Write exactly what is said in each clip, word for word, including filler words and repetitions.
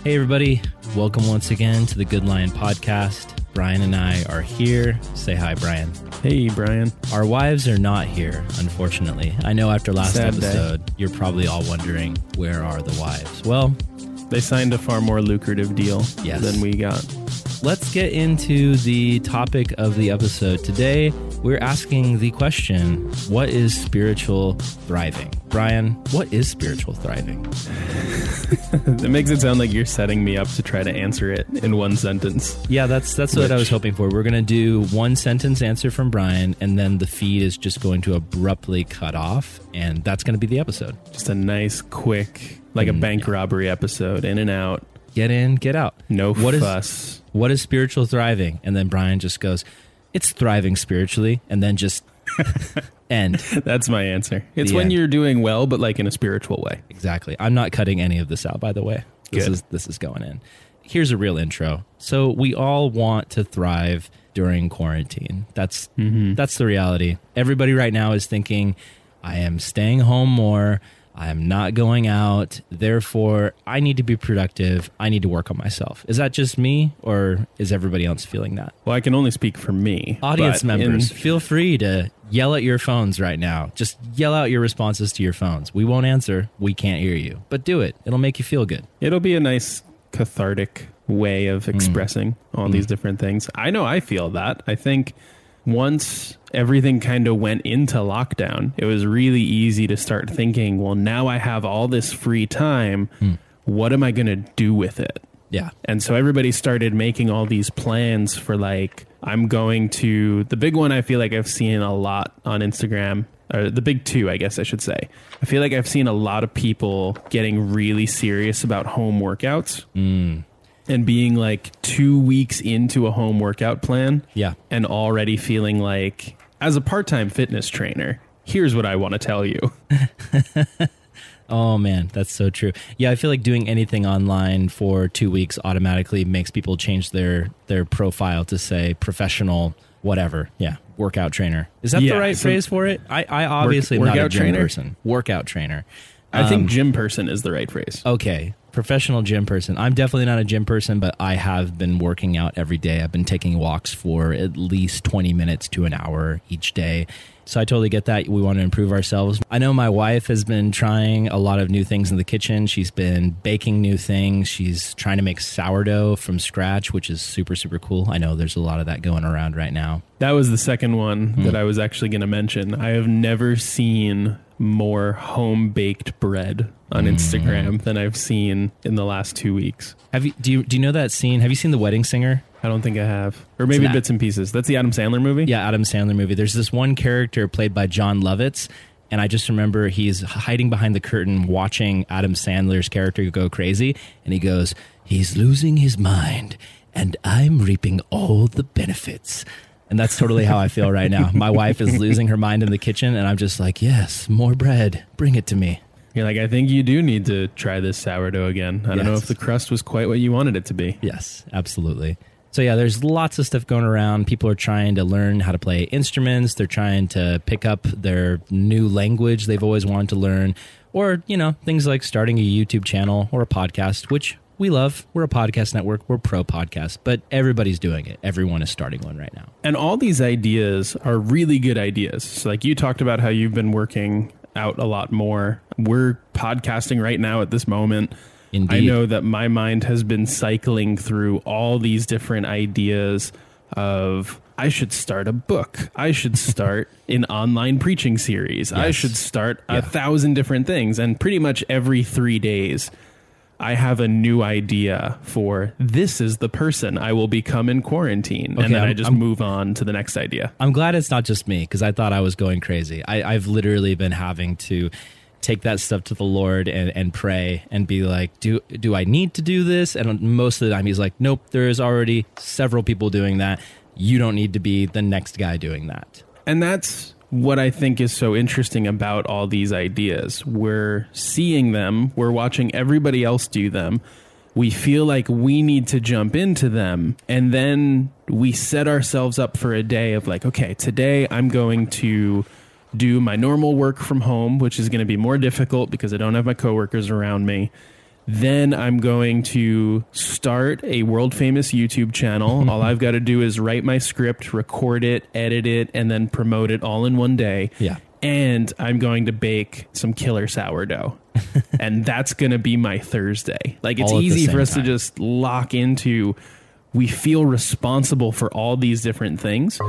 Hey everybody, welcome once again to the Good Lion Podcast. Brian and I are here. Say hi, Brian. Hey, Brian. Our wives are not here, unfortunately. I know after last Sad episode, day. You're probably all wondering, where are the wives? Well, they signed a far more lucrative deal yes. than we got. Let's get into the topic of the episode. Today, we're asking the question, what is spiritual thriving? Brian, what is spiritual thriving? It makes it sound like you're setting me up to try to answer it in one sentence. Yeah, that's that's Which, what I was hoping for. We're going to do one sentence answer from Brian, and then the feed is just going to abruptly cut off, and that's going to be the episode. Just a nice, quick, like mm, a bank yeah. robbery episode, in and out. Get in, get out. No what fuss. Is, what is spiritual thriving? And then Brian just goes, it's thriving spiritually, and then just end. That's my answer. It's the when end. You're doing well, but like in a spiritual way. Exactly. I'm not cutting any of this out, by the way. This Good. is this is going in. Here's a real intro. So we all want to thrive during quarantine. That's mm-hmm. that's the reality. Everybody right now is thinking, I am staying home more. I am not going out. Therefore, I need to be productive. I need to work on myself. Is that just me, or is everybody else feeling that? Well, I can only speak for me. Audience members, in... feel free to yell at your phones right now. Just yell out your responses to your phones. We won't answer. We can't hear you. But do it. It'll make you feel good. It'll be a nice cathartic way of expressing mm. all mm. these different things. I know I feel that. I think once everything kind of went into lockdown, it was really easy to start thinking, well, now I have all this free time. Mm. What am I going to do with it? Yeah. And so everybody started making all these plans for like, I'm going to, the big one I feel like I've seen a lot on Instagram, or the big two, I guess I should say. I feel like I've seen a lot of people getting really serious about home workouts. Mm. And being like two weeks into a home workout plan. Yeah. And already feeling like, as a part-time fitness trainer, here's what I want to tell you. Oh, man, that's so true. Yeah, I feel like doing anything online for two weeks automatically makes people change their, their profile to say professional whatever. Yeah, workout trainer. Is that yeah, the right so phrase for it? I, I obviously work, am not a gym trainer? person. Workout trainer. I um, think gym person is the right phrase. Okay. Professional gym person. I'm definitely not a gym person, but I have been working out every day. I've been taking walks for at least twenty minutes to an hour each day. So I totally get that. We want to improve ourselves. I know my wife has been trying a lot of new things in the kitchen. She's been baking new things. She's trying to make sourdough from scratch, which is super, super cool. I know there's a lot of that going around right now. That was the second one mm. that I was actually going to mention. I have never seen more home-baked bread on mm. Instagram than I've seen in the last two weeks. Have you do you do you know that scene? Have you seen The Wedding Singer? I don't think I have. Or maybe bits and pieces. That's the Adam Sandler movie? Yeah, Adam Sandler movie. There's this one character played by John Lovitz, and I just remember he's hiding behind the curtain watching Adam Sandler's character go crazy, and he goes, he's losing his mind, and I'm reaping all the benefits. And that's totally how I feel right now. My wife is losing her mind in the kitchen, and I'm just like, yes, more bread. Bring it to me. You're like, I think you do need to try this sourdough again. I yes. don't know if the crust was quite what you wanted it to be. Yes, absolutely. So yeah, there's lots of stuff going around. People are trying to learn how to play instruments. They're trying to pick up their new language they've always wanted to learn. Or, you know, things like starting a YouTube channel or a podcast, which we love. We're a podcast network. We're pro podcast, but everybody's doing it. Everyone is starting one right now. And all these ideas are really good ideas. So like you talked about how you've been working out a lot more. We're podcasting right now at this moment. Indeed. I know that my mind has been cycling through all these different ideas of I should start a book. I should start an online preaching series. Yes. I should start yeah. a thousand different things. And pretty much every three days, I have a new idea for this is the person I will become in quarantine. Okay, and then I'm, I just I'm, move on to the next idea. I'm glad it's not just me because I thought I was going crazy. I, I've literally been having to take that stuff to the Lord and, and pray and be like, do do I need to do this? And most of the time he's like, nope, there is already several people doing that. You don't need to be the next guy doing that. And that's what I think is so interesting about all these ideas. We're seeing them. We're watching everybody else do them. We feel like we need to jump into them. And then we set ourselves up for a day of like, okay, today I'm going to do my normal work from home, which is going to be more difficult because I don't have my coworkers around me. Then I'm going to start a world famous YouTube channel. All I've got to do is write my script, record it, edit it, and then promote it all in one day. Yeah. And I'm going to bake some killer sourdough. And that's going to be my Thursday. Like, it's All at the easy for same us time. to just lock into, we feel responsible for all these different things.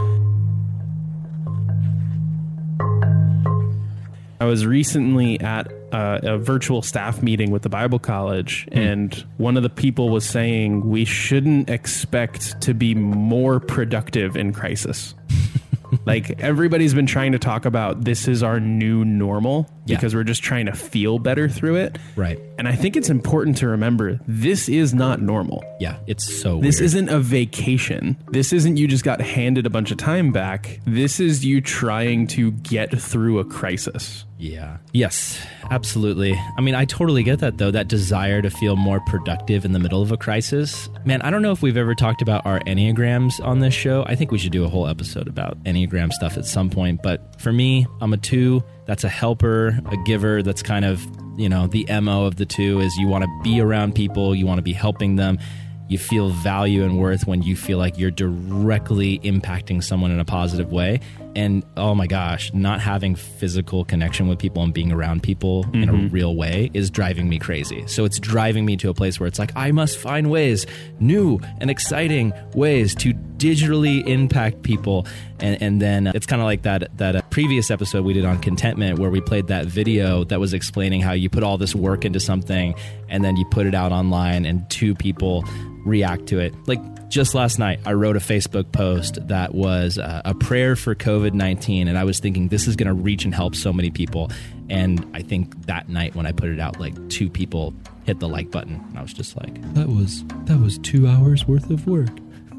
I was recently at uh, a virtual staff meeting with the Bible College, Hmm. and one of the people was saying we shouldn't expect to be more productive in crisis. Like, everybody's been trying to talk about this is our new normal Yeah. because we're just trying to feel better through it. Right. And I think it's important to remember this is not normal. Yeah. It's so This weird. isn't a vacation. This isn't you just got handed a bunch of time back. This is you trying to get through a crisis. Yeah. Yes, absolutely. I mean, I totally get that, though, that desire to feel more productive in the middle of a crisis. Man, I don't know if we've ever talked about our Enneagrams on this show. I think we should do a whole episode about Enneagram stuff at some point. But for me, I'm a two. That's a helper, a giver. That's kind of, you know, the M O of the two is you want to be around people. You want to be helping them. You feel value and worth when you feel like you're directly impacting someone in a positive way. And oh my gosh, not having physical connection with people and being around people mm-hmm. in a real way is driving me crazy. So it's driving me to a place where it's like, I must find ways, new and exciting ways to digitally impact people. And, and then it's kind of like that, that uh, previous episode we did on contentment where we played that video that was explaining how you put all this work into something and then you put it out online and two people react to it. Like just last night, I wrote a Facebook post that was uh, a prayer for COVID nineteen, and I was thinking this is going to reach and help so many people. And I think that night when I put it out, like two people hit the like button, and I was just like, "That was that was two hours worth of work.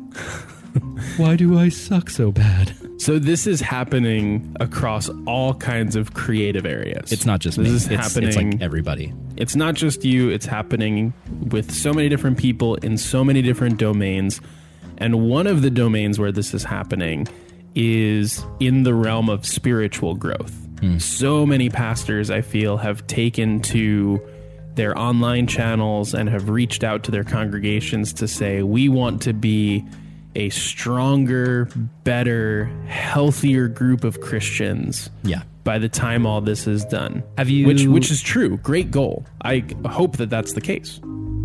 Why do I suck so bad?" So this is happening across all kinds of creative areas. It's not just this me. Is it's, happening. It's like everybody. It's not just you. It's happening with so many different people in so many different domains. And one of the domains where this is happening is in the realm of spiritual growth. Mm. So many pastors, I feel, have taken to their online channels and have reached out to their congregations to say, we want to be a stronger, better, healthier group of Christians. Yeah. By the time all this is done. Have you? Which, which is true. Great goal. I hope that that's the case.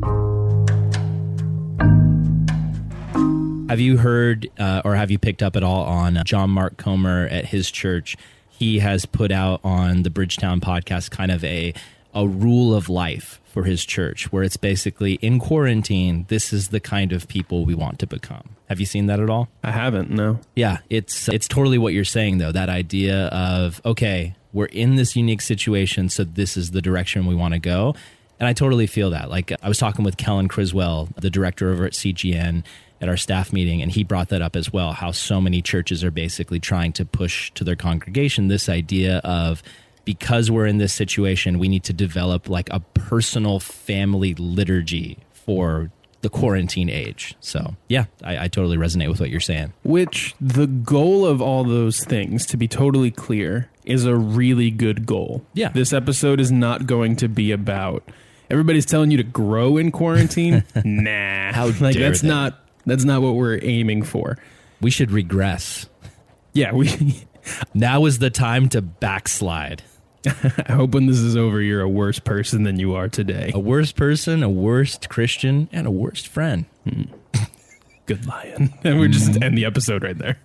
Have you heard uh, or have you picked up at all on John Mark Comer at his church? He has put out on the Bridgetown podcast kind of a a rule of life for his church, where it's basically in quarantine, this is the kind of people we want to become. Have you seen that at all? I haven't, no. Yeah, it's it's totally what you're saying, though, that idea of, okay, we're in this unique situation, so this is the direction we want to go. And I totally feel that. Like, I was talking with Kellen Criswell, the director over at C G N, at our staff meeting, and he brought that up as well, how so many churches are basically trying to push to their congregation this idea of, because we're in this situation, we need to develop like a personal family liturgy for the quarantine age. So yeah, I, I totally resonate with what you're saying. Which the goal of all those things, to be totally clear, is a really good goal. Yeah. This episode is not going to be about everybody's telling you to grow in quarantine. Nah. How like dare that's they. not that's not what we're aiming for. We should regress. Yeah, we Now is the time to backslide. I hope when this is over, you're a worse person than you are today. A worse person, a worst Christian, and a worst friend. Mm. Good lion. And we're just end the episode right there.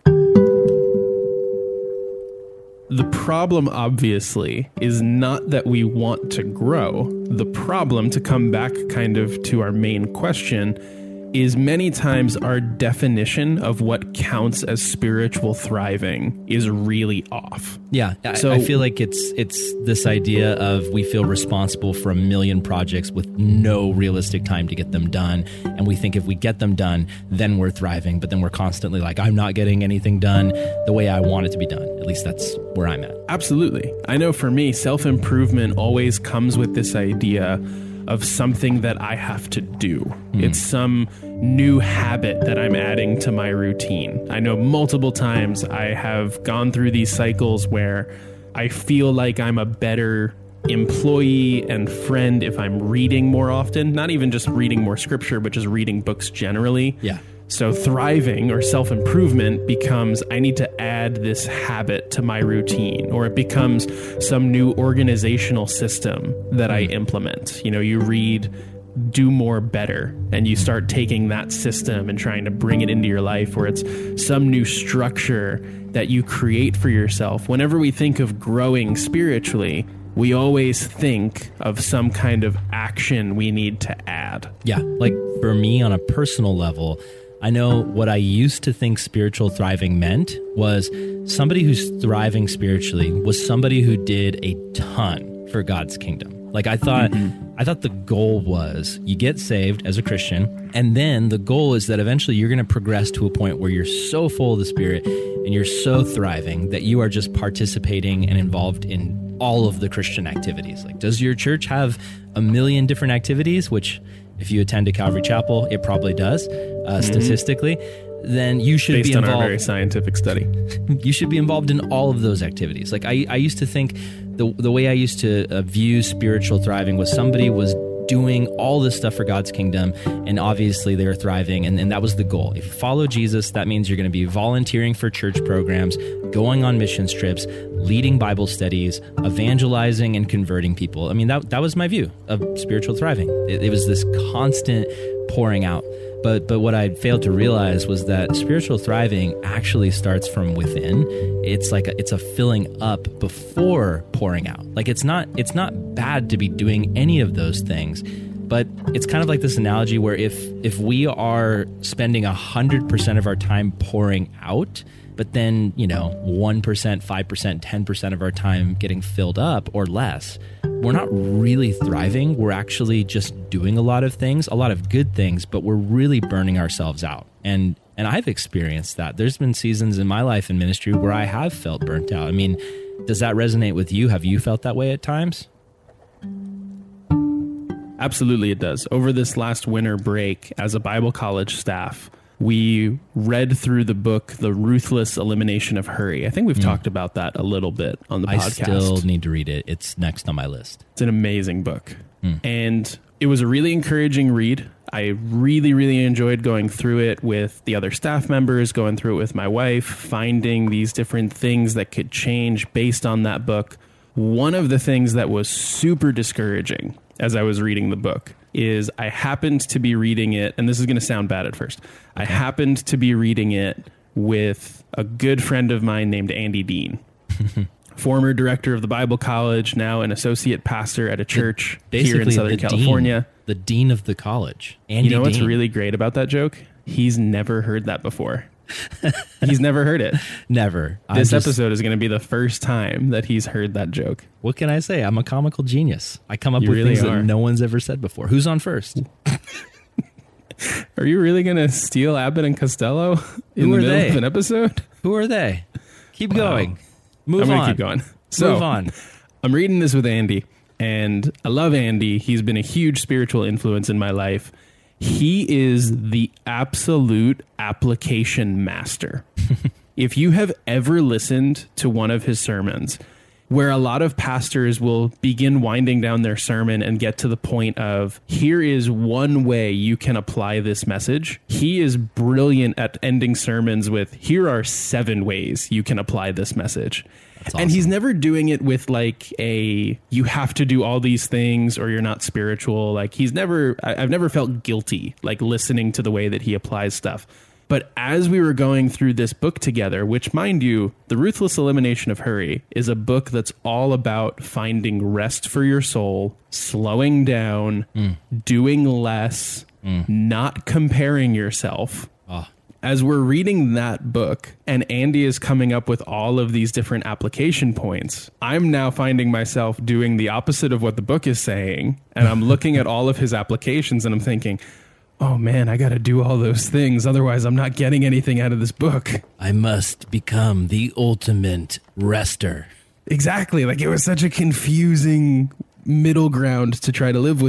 The problem, obviously, is not that we want to grow. The problem, to come back kind of to our main question, is many times our definition of what counts as spiritual thriving is really off. Yeah, I, So- I feel like it's it's this idea of we feel responsible for a million projects with no realistic time to get them done. And we think if we get them done, then we're thriving. But then we're constantly like, I'm not getting anything done the way I want it to be done. At least that's where I'm at. Absolutely. I know for me, self-improvement always comes with this idea of something that I have to do. Mm. It's some new habit that I'm adding to my routine. I know multiple times I have gone through these cycles where I feel like I'm a better employee and friend if I'm reading more often, not even just reading more scripture, but just reading books generally. Yeah. So thriving or self-improvement becomes, I need to add this habit to my routine, or it becomes some new organizational system that I implement. You know, you read Do More Better, and you start taking that system and trying to bring it into your life, or it's some new structure that you create for yourself. Whenever we think of growing spiritually, we always think of some kind of action we need to add. Yeah. Like for me on a personal level, I know what I used to think spiritual thriving meant was somebody who's thriving spiritually was somebody who did a ton for God's kingdom. Like I thought, mm-hmm. I thought the goal was you get saved as a Christian, and then the goal is that eventually you're going to progress to a point where you're so full of the Spirit and you're so thriving that you are just participating and involved in all of the Christian activities. Like, does your church have a million different activities? Which, if you attend a Calvary Chapel, it probably does, uh, mm-hmm. statistically. Then you should Based be involved. Based on our very scientific study. You should be involved in all of those activities. Like I, I used to think the the way I used to uh, view spiritual thriving was somebody was doing all this stuff for God's kingdom, and obviously they were thriving, and, and that was the goal. If you follow Jesus, that means you're going to be volunteering for church programs, going on mission trips, leading Bible studies, evangelizing and converting people. I mean, that that was my view of spiritual thriving. It, it was this constant pouring out. But but what I failed to realize was that spiritual thriving actually starts from within. It's like a, it's a filling up before pouring out. Like it's not it's not bad to be doing any of those things, but it's kind of like this analogy where if if we are spending a hundred percent of our time pouring out, but then, you know, one percent, five percent, ten percent of our time getting filled up or less, we're not really thriving. We're actually just doing a lot of things, a lot of good things, but we're really burning ourselves out. And and I've experienced that. There's been seasons in my life and ministry where I have felt burnt out. I mean, does that resonate with you? Have you felt that way at times? Absolutely, it does. Over this last winter break, as a Bible college staff, we read through the book, The Ruthless Elimination of Hurry. I think we've mm. talked about that a little bit on the I podcast. I still need to read it. It's next on my list. It's an amazing book. Mm. And it was a really encouraging read. I really, really enjoyed going through it with the other staff members, going through it with my wife, finding these different things that could change based on that book. One of the things that was super discouraging as I was reading the book is I happened to be reading it, and this is going to sound bad at first. Okay. I happened to be reading it with a good friend of mine named Andy Dean, former director of the Bible College, now an associate pastor at a church Basically here in Southern the California. Dean, the dean of the college. Andy you know what's Dean. really great about that joke? He's never heard that before. He's never heard it. Never. I'm This just, episode is going to be the first time that he's heard that joke. What can I say? I'm a comical genius. I come up You with really things are. that no one's ever said before. Who's on first? Are you really going to steal Abbott and Costello in Who the are middle they? of an episode? Who are they? Keep Wow. going. Move I'm on. going to keep going. So, Move on. I'm reading this with Andy, and I love Andy. He's been a huge spiritual influence in my life. He is the absolute application master. If you have ever listened to one of his sermons, where a lot of pastors will begin winding down their sermon and get to the point of, here is one way you can apply this message. He is brilliant at ending sermons with, here are seven ways you can apply this message. That's And awesome. he's never doing it with like a, you have to do all these things or you're not spiritual. Like he's never, I- I've never felt guilty, like listening to the way that he applies stuff. But as we were going through this book together, which mind you, The Ruthless Elimination of Hurry is a book that's all about finding rest for your soul, slowing down, Mm. doing less, Mm. not comparing yourself. Oh, As we're reading that book and Andy is coming up with all of these different application points, I'm now finding myself doing the opposite of what the book is saying. And I'm looking at all of his applications and I'm thinking, oh man, I got to do all those things. Otherwise, I'm not getting anything out of this book. I must become the ultimate rester. Exactly. Like it was such a confusing middle ground to try to live within.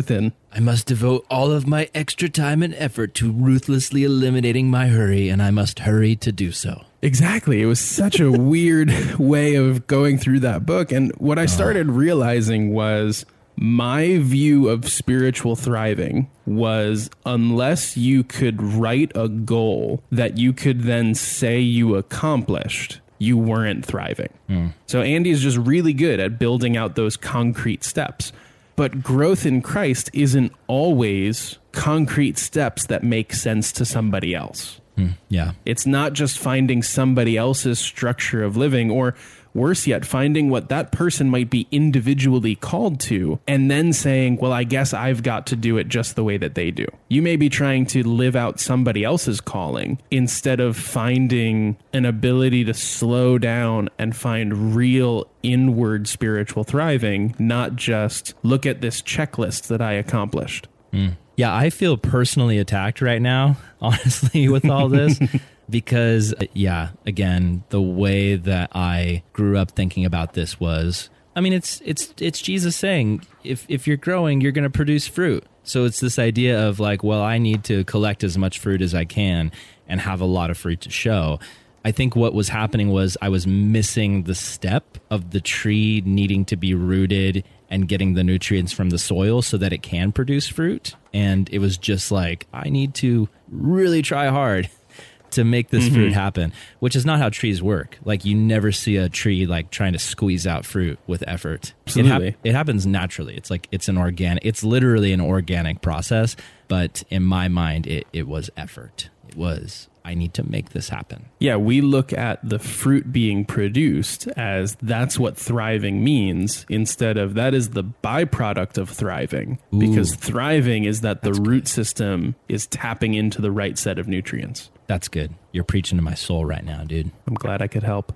I must devote all of my extra time and effort to ruthlessly eliminating my hurry, and I must hurry to do so. Exactly. It was such a weird way of going through that book. And what I started oh. realizing was my view of spiritual thriving was unless you could write a goal that you could then say you accomplished, you weren't thriving. Mm. So Andy is just really good at building out those concrete steps. But growth in Christ isn't always concrete steps that make sense to somebody else. Mm, yeah. It's not just finding somebody else's structure of living, or worse yet, finding what that person might be individually called to and then saying, well, I guess I've got to do it just the way that they do. You may be trying to live out somebody else's calling instead of finding an ability to slow down and find real inward spiritual thriving, not just look at this checklist that I accomplished. Mm. Yeah, I feel personally attacked right now, honestly, with all this. Because, yeah, again, the way that I grew up thinking about this was, I mean, it's it's it's Jesus saying, if if you're growing, you're going to produce fruit. So it's this idea of like, well, I need to collect as much fruit as I can and have a lot of fruit to show. I think what was happening was I was missing the step of the tree needing to be rooted and getting the nutrients from the soil so that it can produce fruit. And it was just like, I need to really try hard to make this mm-hmm. fruit happen, which is not how trees work. Like, you never see a tree like trying to squeeze out fruit with effort. Absolutely. It, hap- it happens naturally. It's like, it's an organic, it's literally an organic process. But in my mind, it, it was effort. It was, I need to make this happen. Yeah, we look at the fruit being produced as that's what thriving means, instead of that is the byproduct of thriving. Ooh. Because thriving is that the that's root good. system is tapping into the right set of nutrients. That's good. You're preaching to my soul right now, dude. I'm glad I could help.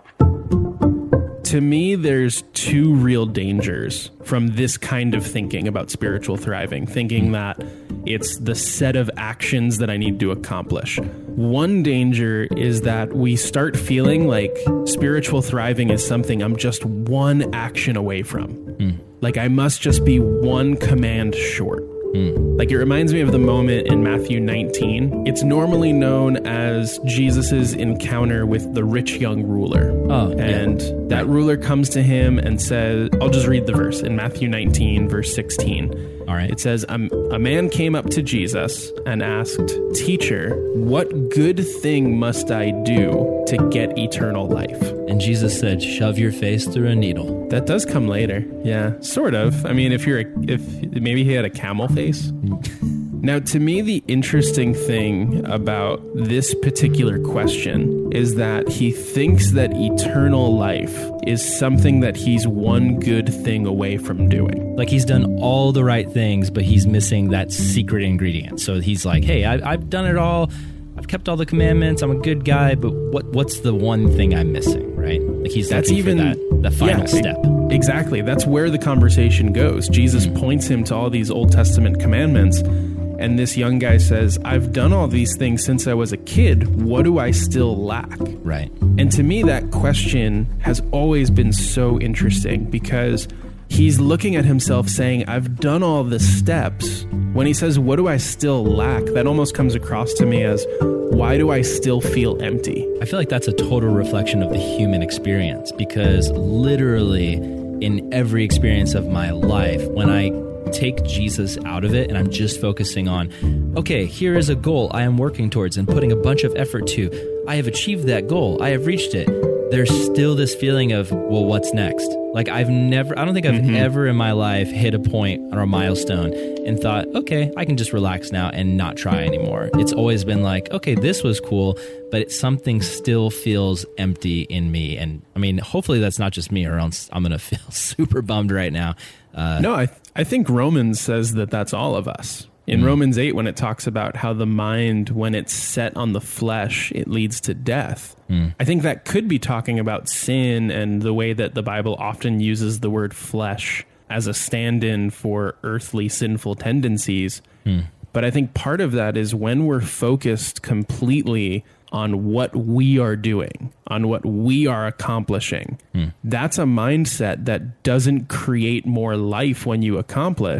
To me, there's two real dangers from this kind of thinking about spiritual thriving, thinking that it's the set of actions that I need to accomplish. One danger is that we start feeling like spiritual thriving is something I'm just one action away from. Mm. Like I must just be one command short. Mm. Like, it reminds me of the moment in Matthew nineteen. It's normally known as Jesus's encounter with the rich young ruler. Oh, and yeah. that ruler comes to him and says, I'll just read the verse in Matthew nineteen, verse sixteen. All right. It says, a, a man came up to Jesus and asked, Teacher, what good thing must I do to get eternal life? And Jesus said, shove your face through a needle. That does come later. Yeah, sort of. I mean, if you're a, if maybe he had a camel face. Now, to me, the interesting thing about this particular question is that he thinks that eternal life is something that he's one good thing away from doing. Like, he's done all the right things, but he's missing that secret ingredient. So he's like, hey, I, I've done it all. I've kept all the commandments. I'm a good guy, but what what's the one thing I'm missing, right? Like, he's That's looking even, for that, the final yeah, step. Exactly. That's where the conversation goes. Jesus mm-hmm. points him to all these Old Testament commandments. And this young guy says, I've done all these things since I was a kid. What do I still lack? Right. And to me, that question has always been so interesting, because he's looking at himself saying, I've done all the steps. When he says, what do I still lack? That almost comes across to me as, why do I still feel empty? I feel like that's a total reflection of the human experience, because literally in every experience of my life, when I take Jesus out of it and I'm just focusing on, okay, here is a goal I am working towards and putting a bunch of effort to. I have achieved that goal. I have reached it. There's still this feeling of, well, what's next? Like, I've never, I don't think I've mm-hmm. ever in my life hit a point or a milestone and thought, okay, I can just relax now and not try anymore. It's always been like, okay, this was cool, but it, something still feels empty in me. And I mean, hopefully that's not just me, or else I'm going to feel super bummed right now. Uh, no, I th- I think Romans says that that's all of us. In mm. Romans eight, when it talks about how the mind, when it's set on the flesh, it leads to death. Mm. I think that could be talking about sin and the way that the Bible often uses the word flesh as a stand-in for earthly sinful tendencies. Mm. But I think part of that is when we're focused completely on what we are doing, on what we are accomplishing. Hmm. That's a mindset that doesn't create more life when you accomplish.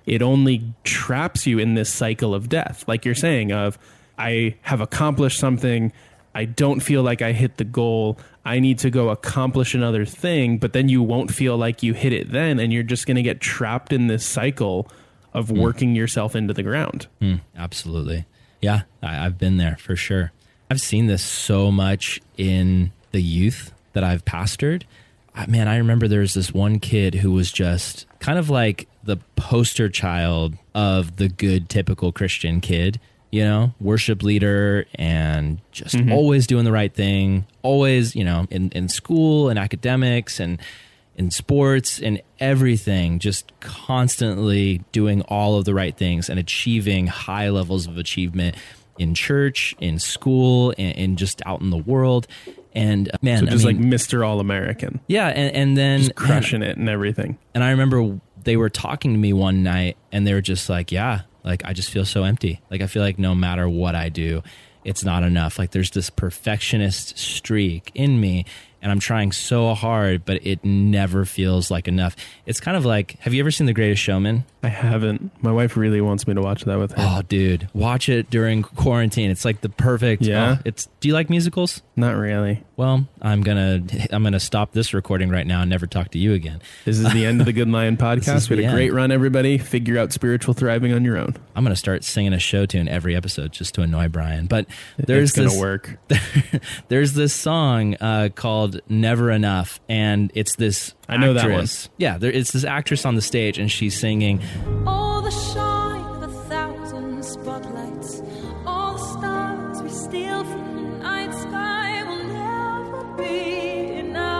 it only traps you in this cycle of death. Like you're saying, of I have accomplished something, I don't feel like I hit the goal, I need to go accomplish another thing, but then you won't feel like you hit it then, and you're just going to get trapped in this cycle of mm. working yourself into the ground. Mm, absolutely. Yeah, I, I've been there for sure. I've seen this so much in the youth that I've pastored. Man, I remember there was this one kid who was just kind of like the poster child of the good, typical Christian kid, you know, worship leader and just mm-hmm. always doing the right thing, always, you know, in, in school and academics and in sports and everything, just constantly doing all of the right things and achieving high levels of achievement in church, in school, and, and just out in the world. And uh, man, so just I mean, like Mister All-American. Yeah. And, and then just crushing man, it and everything. And I remember they were talking to me one night and they were just like, yeah, like I just feel so empty. Like I feel like no matter what I do, it's not enough. Like there's this perfectionist streak in me and I'm trying so hard, but it never feels like enough. It's kind of like, have you ever seen The Greatest Showman? I haven't. My wife really wants me to watch that with her. Oh, dude, watch it during quarantine. It's like the perfect. Yeah. Oh, it's. Do you like musicals? Not really. Well, I'm gonna I'm gonna stop this recording right now and never talk to you again. This is the end of the Good Lion podcast. We had a great run, everybody. Figure out spiritual thriving on your own. I'm gonna start singing a show tune every episode just to annoy Brian. But there's it's gonna this, work. There's this song uh, called "Never Enough," and it's this. I know actress. that one. Yeah, there, it's this actress on the stage, and she's singing. All the shine of a thousand spotlights, all the stars we steal from the night sky will never be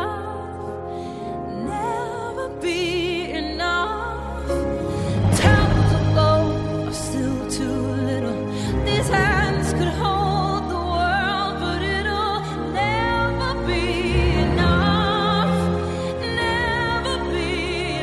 enough, never be enough. Towers of gold are still too little. These hands could hold the world, but it'll never be enough, never be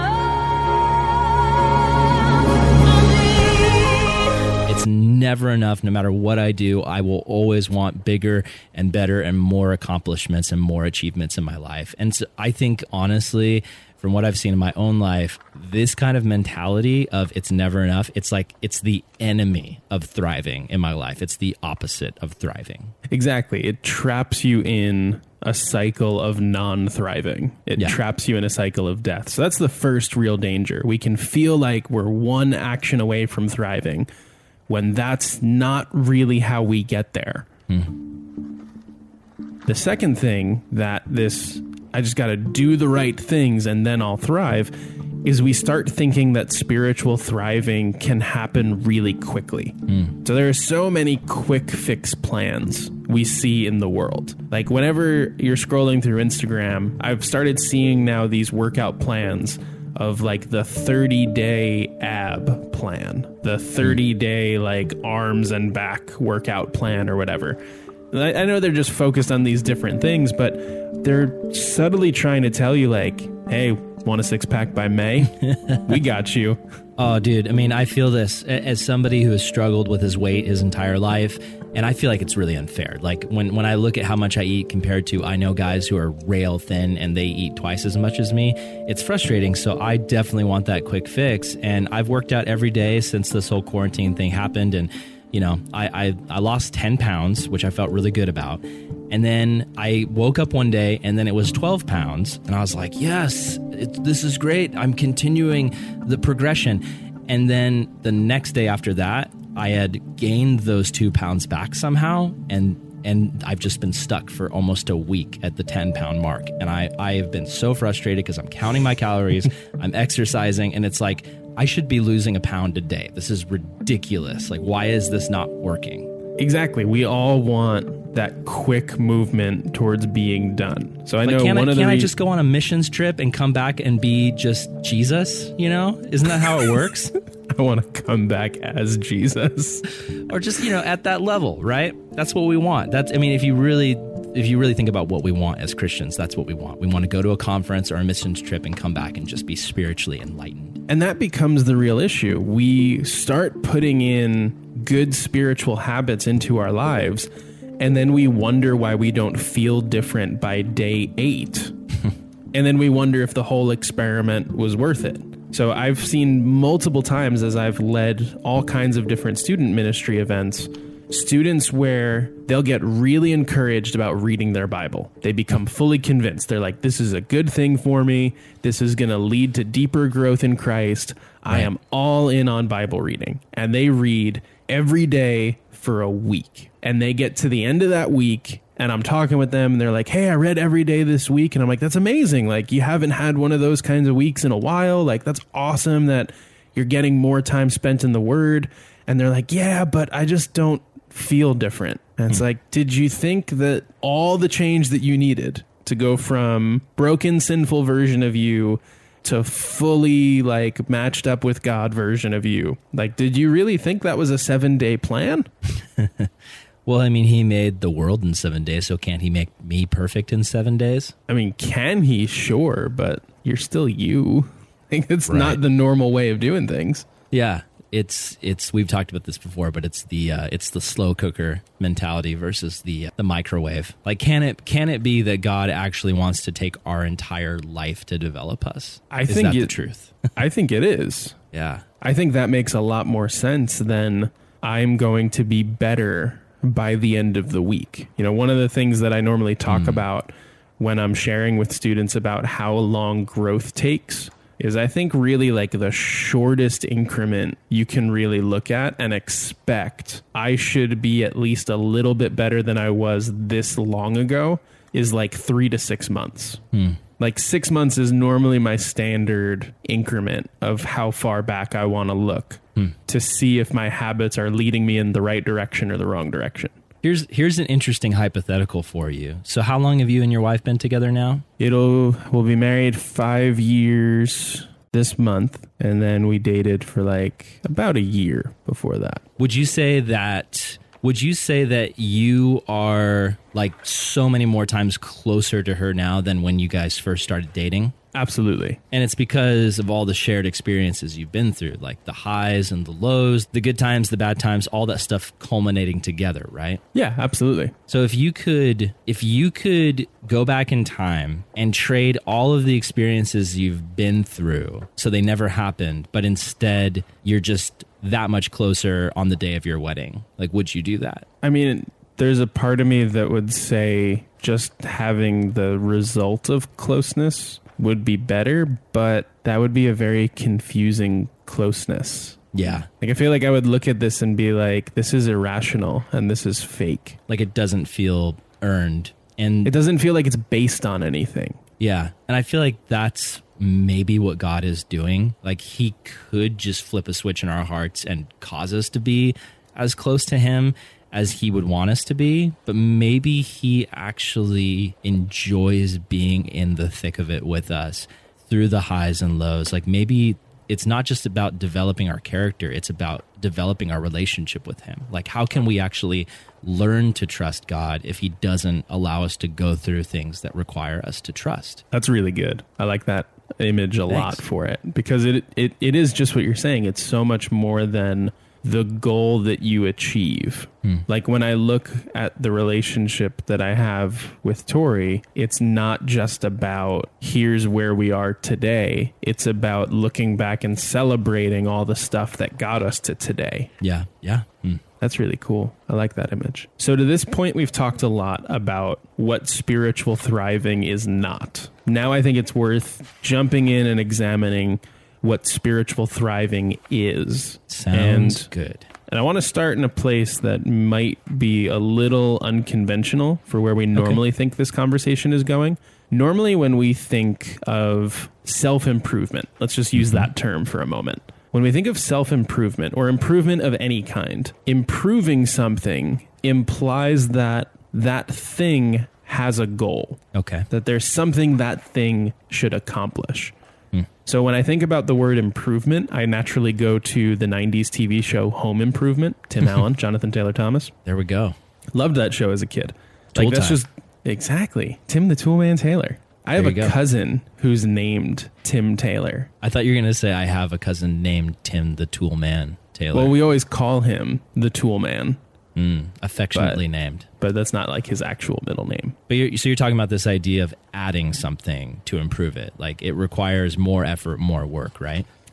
enough. It's never enough. No matter what I do, I will always want bigger and better and more accomplishments and more achievements in my life. And so I think, honestly, from what I've seen in my own life, this kind of mentality of it's never enough, it's like it's the enemy of thriving in my life. It's the opposite of thriving. Exactly. It traps you in a cycle of non-thriving. It Yeah. traps you in a cycle of death. So that's the first real danger. We can feel like we're one action away from thriving when that's not really how we get there. Hmm. The second thing that this, I just got to do the right things and then I'll thrive, is we start thinking that spiritual thriving can happen really quickly. Mm. So there are so many quick fix plans we see in the world. Like whenever you're scrolling through Instagram, I've started seeing now these workout plans of like the thirty day ab plan, the thirty day like arms and back workout plan or whatever. I, I know they're just focused on these different things, but they're subtly trying to tell you like, hey, want a six pack by May? We got you. Oh, dude. I mean, I feel this as somebody who has struggled with his weight his entire life, and I feel like it's really unfair. Like when, when I look at how much I eat compared to, I know guys who are rail thin and they eat twice as much as me, it's frustrating. So I definitely want that quick fix. And I've worked out every day since this whole quarantine thing happened. And, you know, I, I, I lost ten pounds, which I felt really good about. And then I woke up one day and then it was twelve pounds. And I was like, yes, it, this is great. I'm continuing the progression. And then the next day after that, I had gained those two pounds back somehow. And and I've just been stuck for almost a week at the ten pound mark. And I, I have been so frustrated because I'm counting my calories, I'm exercising, and it's like, I should be losing a pound a day. This is ridiculous. Like, why is this not working? Exactly. We all want that quick movement towards being done. So I like, know can't one I, of the can't re- I just go on a missions trip and come back and be just Jesus? You know, isn't that how it works? I want to come back as Jesus, or just, you know, at that level, right? That's what we want. That's, I mean, if you really, if you really think about what we want as Christians, that's what we want. We want to go to a conference or a missions trip and come back and just be spiritually enlightened. And that becomes the real issue. We start putting in good spiritual habits into our lives, and then we wonder why we don't feel different by day eight. And then we wonder if the whole experiment was worth it. So I've seen multiple times as I've led all kinds of different student ministry events, students where they'll get really encouraged about reading their Bible. They become fully convinced. They're like, this is a good thing for me. This is going to lead to deeper growth in Christ. I am all in on Bible reading. And they read every day for a week. And they get to the end of that week, and I'm talking with them, and they're like, hey, I read every day this week. And I'm like, that's amazing. Like, you haven't had one of those kinds of weeks in a while. Like, that's awesome that you're getting more time spent in the Word. And they're like, yeah, but I just don't feel different. And it's mm. like, did you think that all the change that you needed to go from broken, sinful version of you to fully like matched up with God version of you, like, did you really think that was a seven day plan? Well, I mean, he made the world in seven days, so can't he make me perfect in seven days? I mean, can he? Sure, but you're still you. Like, it's right. not the normal way of doing things. Yeah. It's it's we've talked about this before, but it's the uh, it's the slow cooker mentality versus the uh, the microwave. Like, can it can it be that God actually wants to take our entire life to develop us? I is think that it, the truth? I think it is. Yeah, I think that makes a lot more sense than I'm going to be better by the end of the week. You know, one of the things that I normally talk mm. about when I'm sharing with students about how long growth takes is I think really like the shortest increment you can really look at and expect I should be at least a little bit better than I was this long ago is like three to six months. Hmm. Like six months is normally my standard increment of how far back I want to look hmm. to see if my habits are leading me in the right direction or the wrong direction. Here's here's an interesting hypothetical for you. So how long have you and your wife been together now? It'll we'll be married five years this month, and then we dated for like about a year before that. Would you say that would you say that you are like so many more times closer to her now than when you guys first started dating? Absolutely. And it's because of all the shared experiences you've been through, like the highs and the lows, the good times, the bad times, all that stuff culminating together, right? Yeah, absolutely. So if you could, if you could go back in time and trade all of the experiences you've been through so they never happened, but instead you're just that much closer on the day of your wedding, like, would you do that? I mean, there's a part of me that would say just having the result of closeness would be better, but that would be a very confusing closeness. Yeah. Like, I feel like I would look at this and be like, this is irrational and this is fake. Like, it doesn't feel earned. And it doesn't feel like it's based on anything. Yeah. And I feel like that's maybe what God is doing. Like, he could just flip a switch in our hearts and cause us to be as close to him as he would want us to be, but maybe he actually enjoys being in the thick of it with us through the highs and lows. Like, maybe it's not just about developing our character, it's about developing our relationship with him. Like, how can we actually learn to trust God if he doesn't allow us to go through things that require us to trust? That's really good. I like that image a Thanks. lot for it, because it, it it is just what you're saying. It's so much more than the goal that you achieve. Hmm. Like, when I look at the relationship that I have with Tori, it's not just about here's where we are today. It's about looking back and celebrating all the stuff that got us to today. Yeah. Yeah. Hmm. That's really cool. I like that image. So to this point, we've talked a lot about what spiritual thriving is not. Now I think it's worth jumping in and examining what spiritual thriving is. Sounds and, good. And I want to start in a place that might be a little unconventional for where we normally okay. think this conversation is going. Normally, when we think of self-improvement, let's just use mm-hmm. that term for a moment. When we think of self-improvement or improvement of any kind, improving something implies that that thing has a goal. Okay. That there's something that thing should accomplish. So when I think about the word improvement, I naturally go to the nineties T V show Home Improvement, Tim Allen, Jonathan Taylor Thomas. There we go. Loved that show as a kid. Tool like, that's time. just exactly Tim the Toolman Taylor. I have a go. cousin who's named Tim Taylor. I thought you were going to say I have a cousin named Tim the Toolman Taylor. Well, we always call him the Toolman. Mm, affectionately but, named. But that's not like his actual middle name. But you're, so you're talking about this idea of adding something to improve it. Like, it requires more effort, more work, right?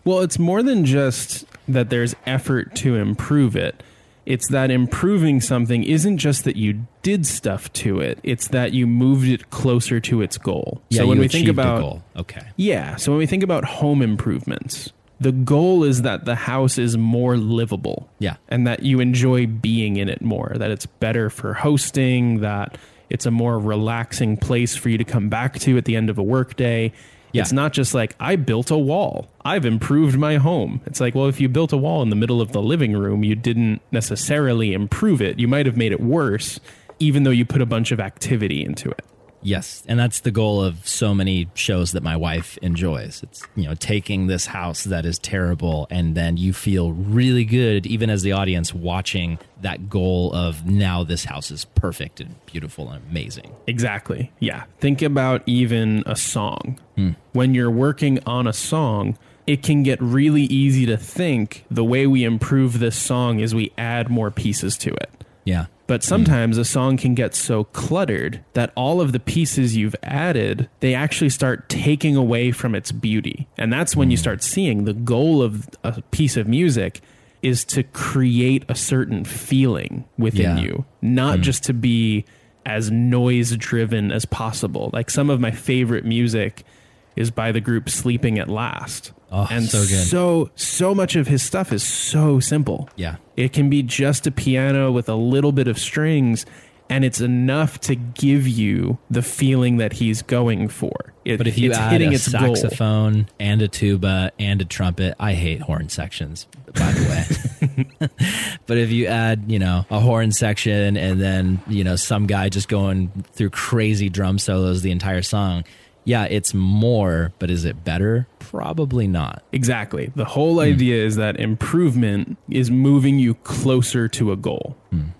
Well, it's more than just that there's effort to improve it. It's that improving something isn't just that you did stuff to it. It's that you moved it closer to its goal. Yeah, so when you we think achieved a about goal. Okay. Yeah, so when we think about home improvements, the goal is that the house is more livable. Yeah. And that you enjoy being in it more, that it's better for hosting, that it's a more relaxing place for you to come back to at the end of a workday. Yeah. It's not just like, I built a wall, I've improved my home. It's like, well, if you built a wall in the middle of the living room, you didn't necessarily improve it. You might have made it worse, even though you put a bunch of activity into it. Yes, and that's the goal of so many shows that my wife enjoys. It's, you know, taking this house that is terrible, and then you feel really good, even as the audience, watching that goal of now this house is perfect and beautiful and amazing. Exactly. Yeah. Think about even a song. Hmm. When you're working on a song, it can get really easy to think the way we improve this song is we add more pieces to it. Yeah. But sometimes mm. a song can get so cluttered that all of the pieces you've added, they actually start taking away from its beauty. And that's when mm. you start seeing the goal of a piece of music is to create a certain feeling within yeah. you, not mm. just to be as noise driven as possible. Like some of my favorite music is by the group Sleeping at Last. Oh, and so good. So, so much of his stuff is so simple. Yeah. It can be just a piano with a little bit of strings, and it's enough to give you the feeling that he's going for. It, but if you it's add hitting a its saxophone goal. and a tuba and a trumpet, I hate horn sections, by the way. But if you add, you know, a horn section and then, you know, some guy just going through crazy drum solos the entire song, yeah, it's more, but is it better? Probably not. Exactly. The whole mm. idea is that improvement is moving you closer to a goal. Mm.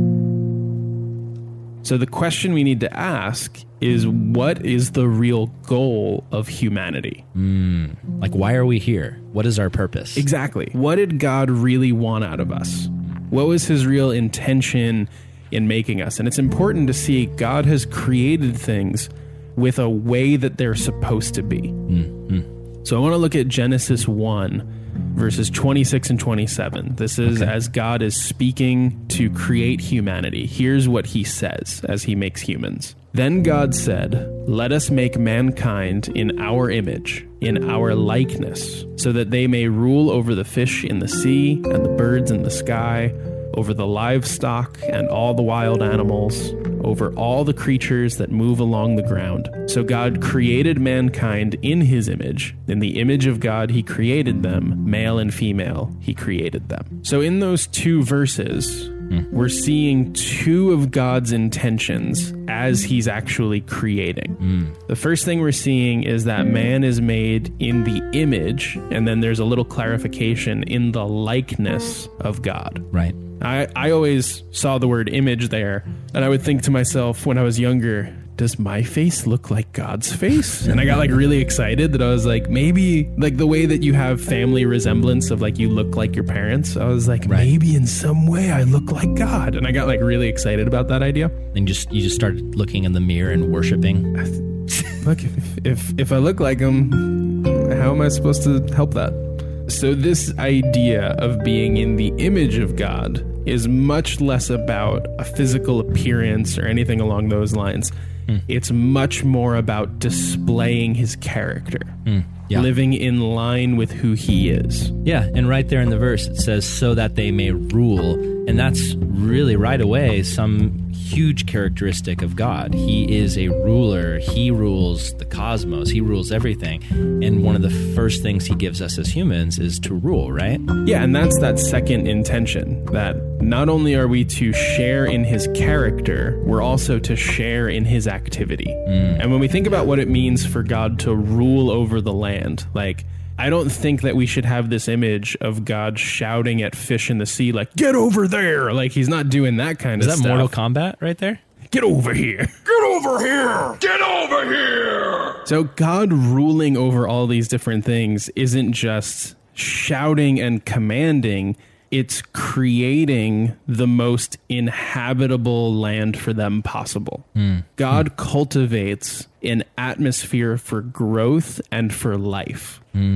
So the question we need to ask is, what is the real goal of humanity? Mm. Like, why are we here? What is our purpose? Exactly. What did God really want out of us? What was his real intention in making us? And it's important to see God has created things with a way that they're supposed to be. Mm-hmm. So I want to look at Genesis one, verses twenty-six and twenty-seven. This is okay. as God is speaking to create humanity. Here's what he says as he makes humans. Then God said, "Let us make mankind in our image, in our likeness, so that they may rule over the fish in the sea and the birds in the sky, over the livestock and all the wild animals, over all the creatures that move along the ground." So God created mankind in his image. In the image of God, he created them. Male and female, he created them. So in those two verses, mm. we're seeing two of God's intentions as he's actually creating. Mm. The first thing we're seeing is that man is made in the image, and then there's a little clarification, in the likeness of God. Right. I, I always saw the word image there, and I would think to myself when I was younger, does my face look like God's face? And I got like really excited that I was like, maybe like the way that you have family resemblance of like you look like your parents. I was like, right. maybe in some way I look like God. And I got like really excited about that idea. And just you just started looking in the mirror and worshiping. Look, if, if, if I look like him, how am I supposed to help that? So this idea of being in the image of God is much less about a physical appearance or anything along those lines. Mm. It's much more about displaying his character, mm. yeah. living in line with who he is. Yeah, and right there in the verse it says, so that they may rule. And that's really right away some huge characteristic of God. He is a ruler. He rules the cosmos. He rules everything. And one of the first things he gives us as humans is to rule, right? Yeah, and that's that second intention, that not only are we to share in his character, we're also to share in his activity. Mm. And when we think about what it means for God to rule over the land, like, I don't think that we should have this image of God shouting at fish in the sea, like, get over there. Like, he's not doing that kind Is of that stuff. Mortal Kombat right there? Get over here. Get over here. Get over here. So God ruling over all these different things isn't just shouting and commanding. It's creating the most inhabitable land for them possible. Mm. God mm. cultivates an atmosphere for growth and for life. Mm.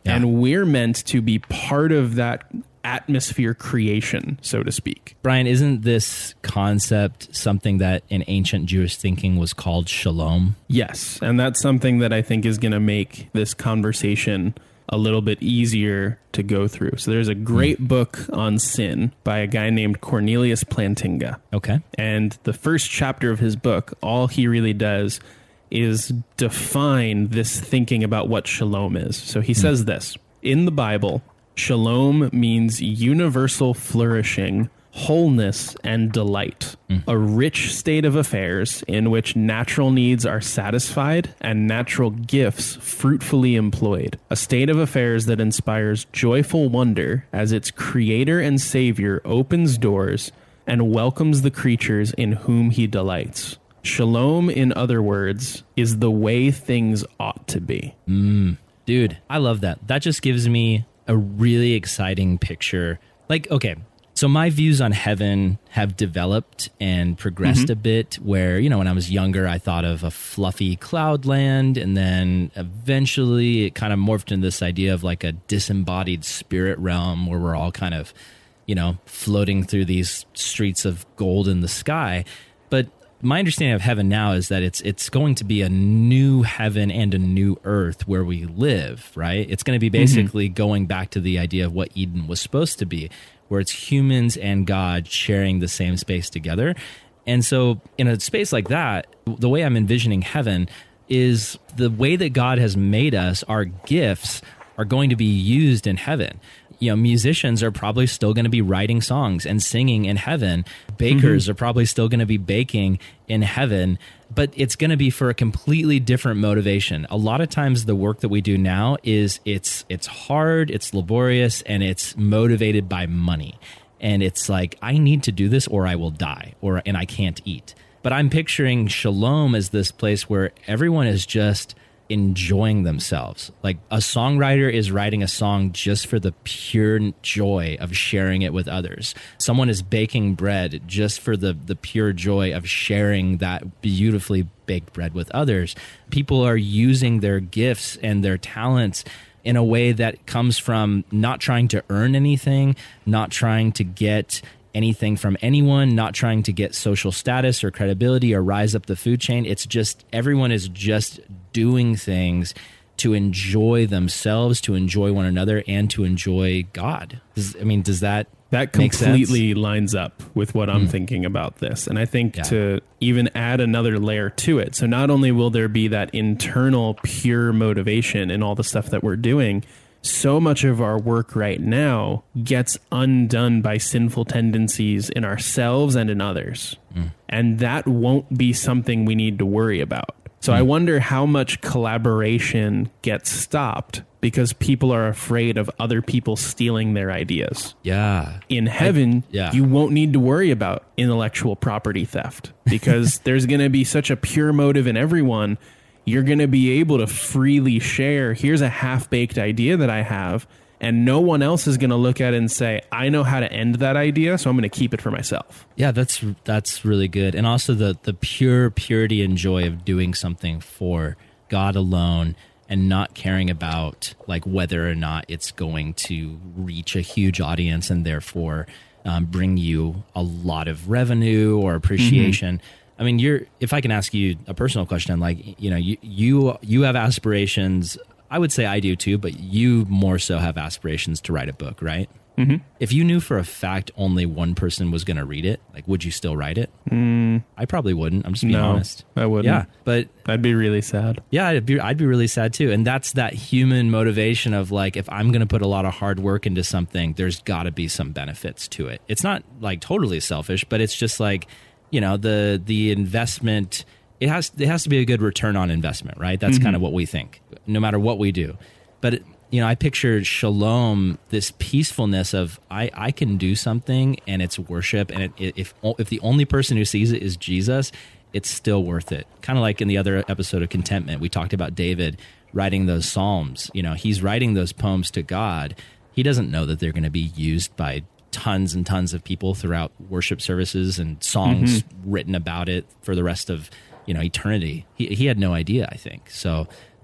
Yeah. And we're meant to be part of that atmosphere creation, so to speak. Brian, isn't this concept something that in ancient Jewish thinking was called shalom? Yes, and that's something that I think is going to make this conversation a little bit easier to go through. So there's a great mm. book on sin by a guy named Cornelius Plantinga. Okay. And the first chapter of his book, all he really does is define this thinking about what shalom is. So he mm. says this, in the Bible, shalom means universal flourishing, wholeness, and delight, mm. a rich state of affairs in which natural needs are satisfied and natural gifts fruitfully employed, a state of affairs that inspires joyful wonder as its creator and savior opens doors and welcomes the creatures in whom he delights. Shalom, in other words, is the way things ought to be. Mm. Dude, I love that. That just gives me a really exciting picture. Like, okay, so my views on heaven have developed and progressed mm-hmm. a bit where, you know, when I was younger, I thought of a fluffy cloud land, and then eventually it kind of morphed into this idea of like a disembodied spirit realm where we're all kind of, you know, floating through these streets of gold in the sky. But my understanding of heaven now is that it's it's going to be a new heaven and a new earth where we live, right? It's going to be basically mm-hmm. going back to the idea of what Eden was supposed to be, where it's humans and God sharing the same space together. And so in a space like that, the way I'm envisioning heaven is the way that God has made us, our gifts are going to be used in heaven. You know, musicians are probably still going to be writing songs and singing in heaven. Bakers mm-hmm. are probably still going to be baking in heaven, but it's going to be for a completely different motivation. A lot of times the work that we do now is it's it's hard, it's laborious, and it's motivated by money. And it's like, I need to do this or I will die, or and I can't eat. But I'm picturing shalom as this place where everyone is just enjoying themselves. Like a songwriter is writing a song just for the pure joy of sharing it with others. Someone is baking bread just for the the pure joy of sharing that beautifully baked bread with others. People are using their gifts and their talents in a way that comes from not trying to earn anything, not trying to get anything from anyone, not trying to get social status or credibility or rise up the food chain. It's just everyone is just doing things to enjoy themselves, to enjoy one another, and to enjoy God. Does, I mean, does that that make completely sense? Lines up with what I'm mm. thinking about this? And I think yeah. to even add another layer to it. So not only will there be that internal pure motivation in all the stuff that we're doing, so much of our work right now gets undone by sinful tendencies in ourselves and in others. Mm. And that won't be something we need to worry about. So mm. I wonder how much collaboration gets stopped because people are afraid of other people stealing their ideas. Yeah. In heaven, I, yeah. you won't need to worry about intellectual property theft because there's going to be such a pure motive in everyone. You're going to be able to freely share, here's a half-baked idea that I have, and no one else is going to look at it and say, I know how to end that idea, so I'm going to keep it for myself. Yeah, that's that's really good. And also the, the pure purity and joy of doing something for God alone and not caring about like whether or not it's going to reach a huge audience and therefore um, bring you a lot of revenue or appreciation. Mm-hmm. I mean, you're, if I can ask you a personal question, like, you know, you, you, you have aspirations. I would say I do too, but you more so have aspirations to write a book, right? Mm-hmm. If you knew for a fact only one person was going to read it, like, would you still write it? Mm, I probably wouldn't. I'm just being no, honest. I wouldn't. Yeah, but I'd be really sad. Yeah, I'd be, I'd be really sad too. And that's that human motivation of like, if I'm going to put a lot of hard work into something, there's got to be some benefits to it. It's not like totally selfish, but it's just like, you know, the the investment, it has it has to be a good return on investment, right? That's mm-hmm. kind of what we think, no matter what we do. But, you know, I picture shalom, this peacefulness of I, I can do something and it's worship. And it, it, if if the only person who sees it is Jesus, it's still worth it. Kind of like in the other episode of Contentment, we talked about David writing those Psalms. You know, he's writing those poems to God. He doesn't know that they're going to be used by tons and tons of people throughout worship services and songs mm-hmm. written about it for the rest of, you know, eternity. He he had no idea, I think. So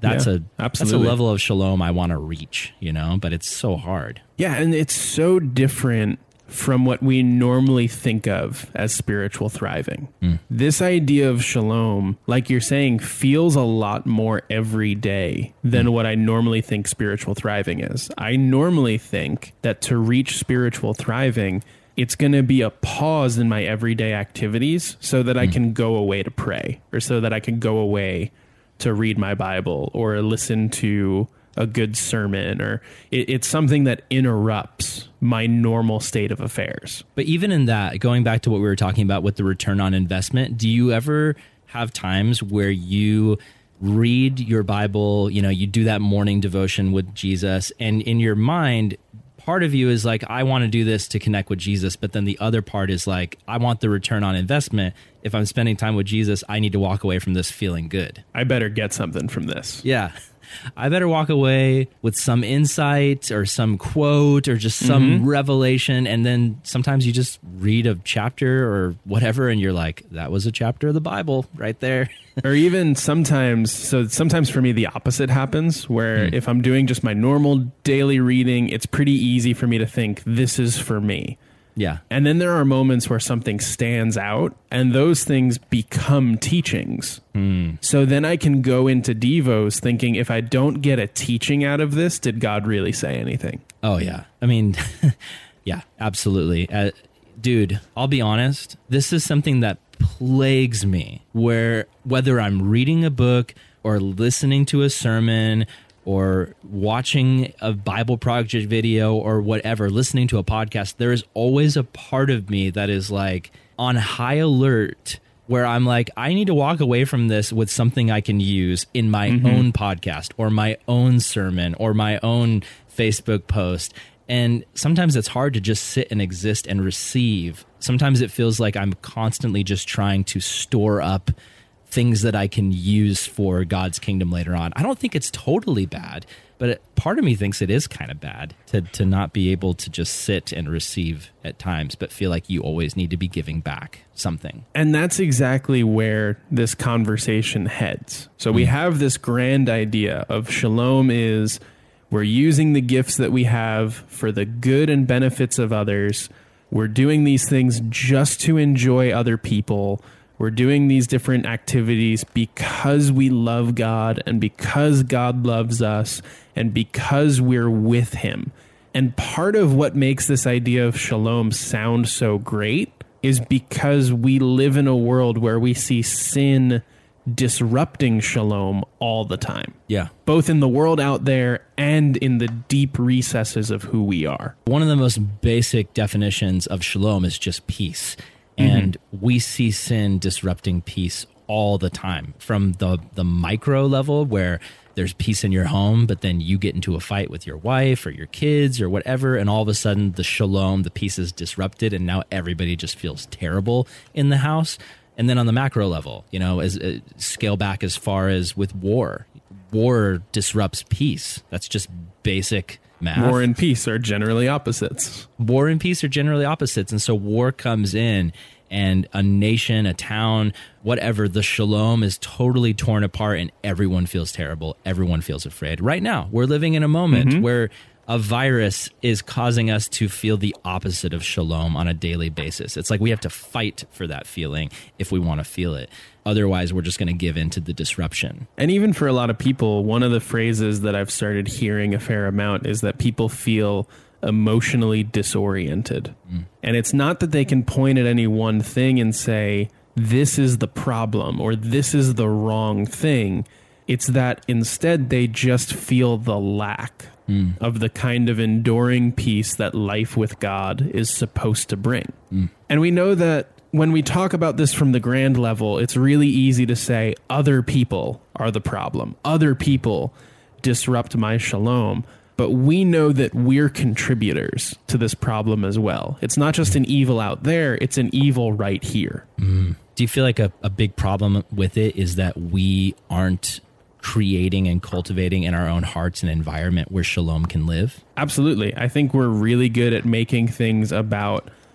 That's Yeah, a absolutely. that's a level of shalom I want to reach, you know, but it's so hard. Yeah, and it's so different from what we normally think of as spiritual thriving. Mm. This idea of shalom, like you're saying, feels a lot more every day than mm. what I normally think spiritual thriving is. I normally think that to reach spiritual thriving, it's going to be a pause in my everyday activities so that mm. I can go away to pray, or so that I can go away to read my Bible or listen to a good sermon, or it, it's something that interrupts my normal state of affairs. But even in that, going back to what we were talking about with the return on investment, do you ever have times where you read your Bible, you know, you do that morning devotion with Jesus, and in your mind, part of you is like, I want to do this to connect with Jesus, but then the other part is like, I want the return on investment. If I'm spending time with Jesus, I need to walk away from this feeling good. I better get something from this. Yeah. I better walk away with some insight or some quote or just some mm-hmm. revelation. And then sometimes you just read a chapter or whatever, and you're like, that was a chapter of the Bible right there. Or even sometimes, so sometimes for me, the opposite happens, where mm. if I'm doing just my normal daily reading, it's pretty easy for me to think, this is for me. Yeah. And then there are moments where something stands out, and those things become teachings. Mm. So then I can go into Devos thinking, if I don't get a teaching out of this, did God really say anything? Oh, yeah. I mean, yeah, absolutely. Uh, dude, I'll be honest. This is something that plagues me, where whether I'm reading a book or listening to a sermon or watching a Bible Project video or whatever, listening to a podcast, there is always a part of me that is like on high alert, where I'm like, I need to walk away from this with something I can use in my mm-hmm. own podcast or my own sermon or my own Facebook post. And sometimes it's hard to just sit and exist and receive. Sometimes it feels like I'm constantly just trying to store up things that I can use for God's kingdom later on. I don't think it's totally bad, but it, part of me thinks it is kind of bad to, to not be able to just sit and receive at times, but feel like you always need to be giving back something. And that's exactly where this conversation heads. So we mm. have this grand idea of shalom is we're using the gifts that we have for the good and benefits of others. We're doing these things just to enjoy other people. We're doing these different activities because we love God and because God loves us and because we're with him. And part of what makes this idea of shalom sound so great is because we live in a world where we see sin disrupting shalom all the time. Yeah. Both in the world out there and in the deep recesses of who we are. One of the most basic definitions of shalom is just peace. And mm-hmm. we see sin disrupting peace all the time, from the, the micro level where there's peace in your home, but then you get into a fight with your wife or your kids or whatever, and all of a sudden the shalom, the peace is disrupted, and now everybody just feels terrible in the house. And then on the macro level, you know, as uh, scale back as far as with war. War disrupts peace. That's just basic math. War and peace are generally opposites. War and peace are generally opposites. And so war comes in, and a nation, a town, whatever, the shalom is totally torn apart, and everyone feels terrible. Everyone feels afraid. Right now, we're living in a moment mm-hmm. where a virus is causing us to feel the opposite of shalom on a daily basis. It's like we have to fight for that feeling if we want to feel it. Otherwise, we're just going to give in to the disruption. And even for a lot of people, one of the phrases that I've started hearing a fair amount is that people feel emotionally disoriented. Mm. And it's not that they can point at any one thing and say, this is the problem or this is the wrong thing. It's that instead they just feel the lack mm. of the kind of enduring peace that life with God is supposed to bring. Mm. And we know that when we talk about this from the grand level, it's really easy to say other people are the problem. Other people disrupt my shalom. But we know that we're contributors to this problem as well. It's not just an evil out there, it's an evil right here. Mm. Do you feel like a, a big problem with it is that we aren't creating and cultivating in our own hearts an environment where shalom can live? Absolutely. I think we're really good at making things about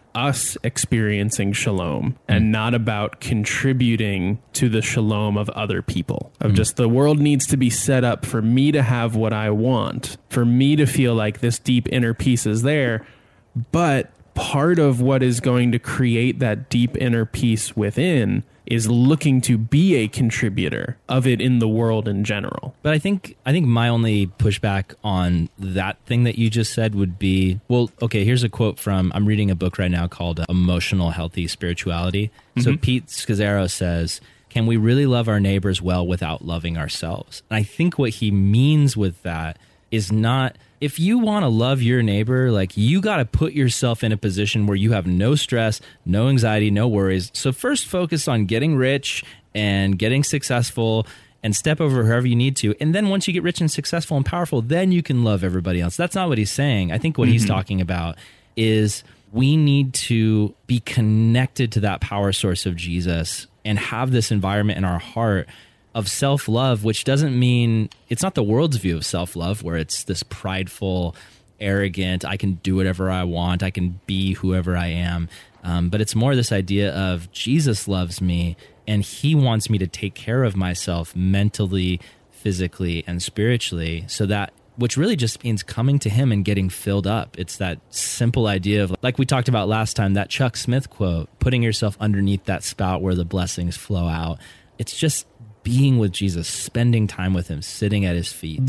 us experiencing shalom and mm. not about contributing to the shalom of other people. Of mm. just the world needs to be set up for me to have what I want, for me to feel like this deep inner peace is there. But part of what is going to create that deep inner peace within is looking to be a contributor of it in the world in general. But I think I think my only pushback on that thing that you just said would be, well, okay, here's a quote from, I'm reading a book right now called Emotional Healthy Spirituality. Mm-hmm. So Pete Scazzaro says, can we really love our neighbors well without loving ourselves? And I think what he means with that is not, if you want to love your neighbor, like you got to put yourself in a position where you have no stress, no anxiety, no worries. So first focus on getting rich and getting successful and step over whoever you need to. And then once you get rich and successful and powerful, then you can love everybody else. That's not what he's saying. I think what mm-hmm. he's talking about is we need to be connected to that power source of Jesus and have this environment in our heart of self-love, which doesn't mean, it's not the world's view of self-love where it's this prideful, arrogant, I can do whatever I want, I can be whoever I am. Um, but it's more this idea of Jesus loves me and he wants me to take care of myself mentally, physically, and spiritually, so that, which really just means coming to him and getting filled up. It's that simple idea of, like we talked about last time, that Chuck Smith quote, putting yourself underneath that spout where the blessings flow out. It's just being with Jesus, spending time with him, sitting at his feet.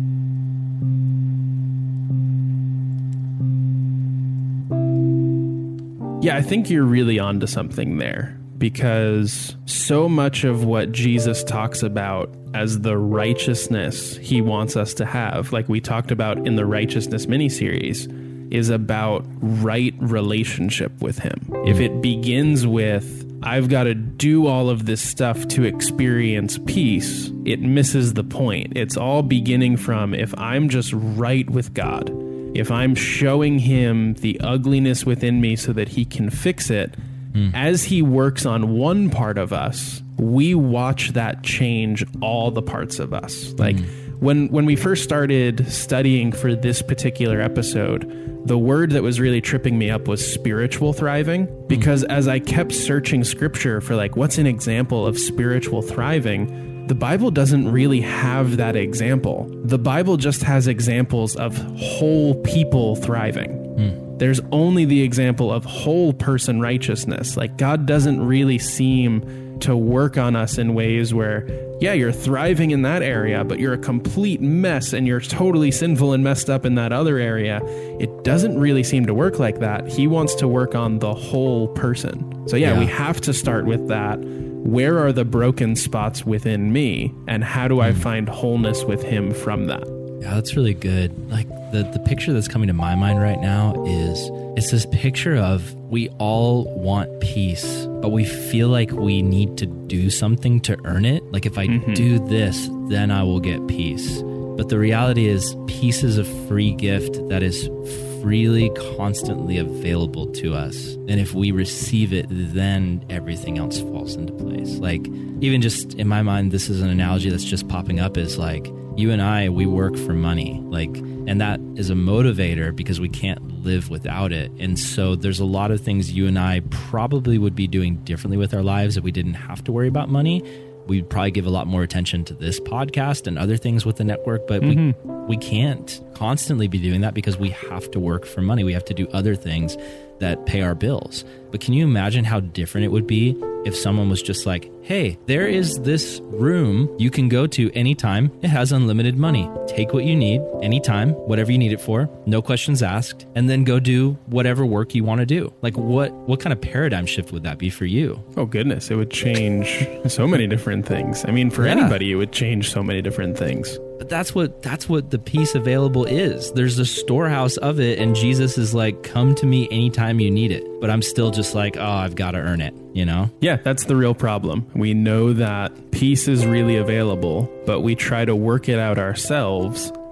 Yeah, I think you're really onto something there, because so much of what Jesus talks about as the righteousness he wants us to have, like we talked about in the Righteousness miniseries, is about right relationship with him. If it begins with, I've got to do all of this stuff to experience peace, it misses the point. It's all beginning from, if I'm just right with God, if I'm showing him the ugliness within me so that he can fix it, mm. as he works on one part of us, we watch that change all the parts of us. Like mm. when, when we first started studying for this particular episode, the word that was really tripping me up was spiritual thriving, because mm. as I kept searching scripture for like, what's an example of spiritual thriving? The Bible doesn't really have that example. The Bible just has examples of whole people thriving. Mm. There's only the example of whole person righteousness. Like God doesn't really seem to work on us in ways where, yeah, you're thriving in that area, but you're a complete mess and you're totally sinful and messed up in that other area. It doesn't really seem to work like that. He wants to work on the whole person. So yeah, yeah. we have to start with that. Where are the broken spots within me, and how do I mm. find wholeness with him from that? Yeah, that's really good. Like the, the picture that's coming to my mind right now is, it's this picture of, we all want peace, but we feel like we need to do something to earn it. Like if I mm-hmm. do this, then I will get peace. But the reality is, peace is a free gift that is freely, constantly available to us. And if we receive it, then everything else falls into place. Like, even just in my mind, this is an analogy that's just popping up, is like, you and I, we work for money. Like, and that is a motivator because we can't live without it. And so there's a lot of things you and I probably would be doing differently with our lives if we didn't have to worry about money. We'd probably give a lot more attention to this podcast and other things with the network, but mm-hmm. we we can't constantly be doing that because we have to work for money. We have to do other things that pay our bills. But can you imagine how different it would be if someone was just like, hey, there is this room you can go to anytime. It has unlimited money. Take what you need anytime, whatever you need it for, no questions asked, and then go do whatever work you want to do. Like, what what kind of paradigm shift would that be for you? Oh, goodness. It would change so many different things. I mean, for yeah. anybody, it would change so many different things. But that's what that's what the peace available is. There's a storehouse of it, and Jesus is like, come to me anytime you need it. But I'm still just like, oh, I've got to earn it, you know? Yeah, that's the real problem. We know that peace is really available, but we try to work it out ourselves.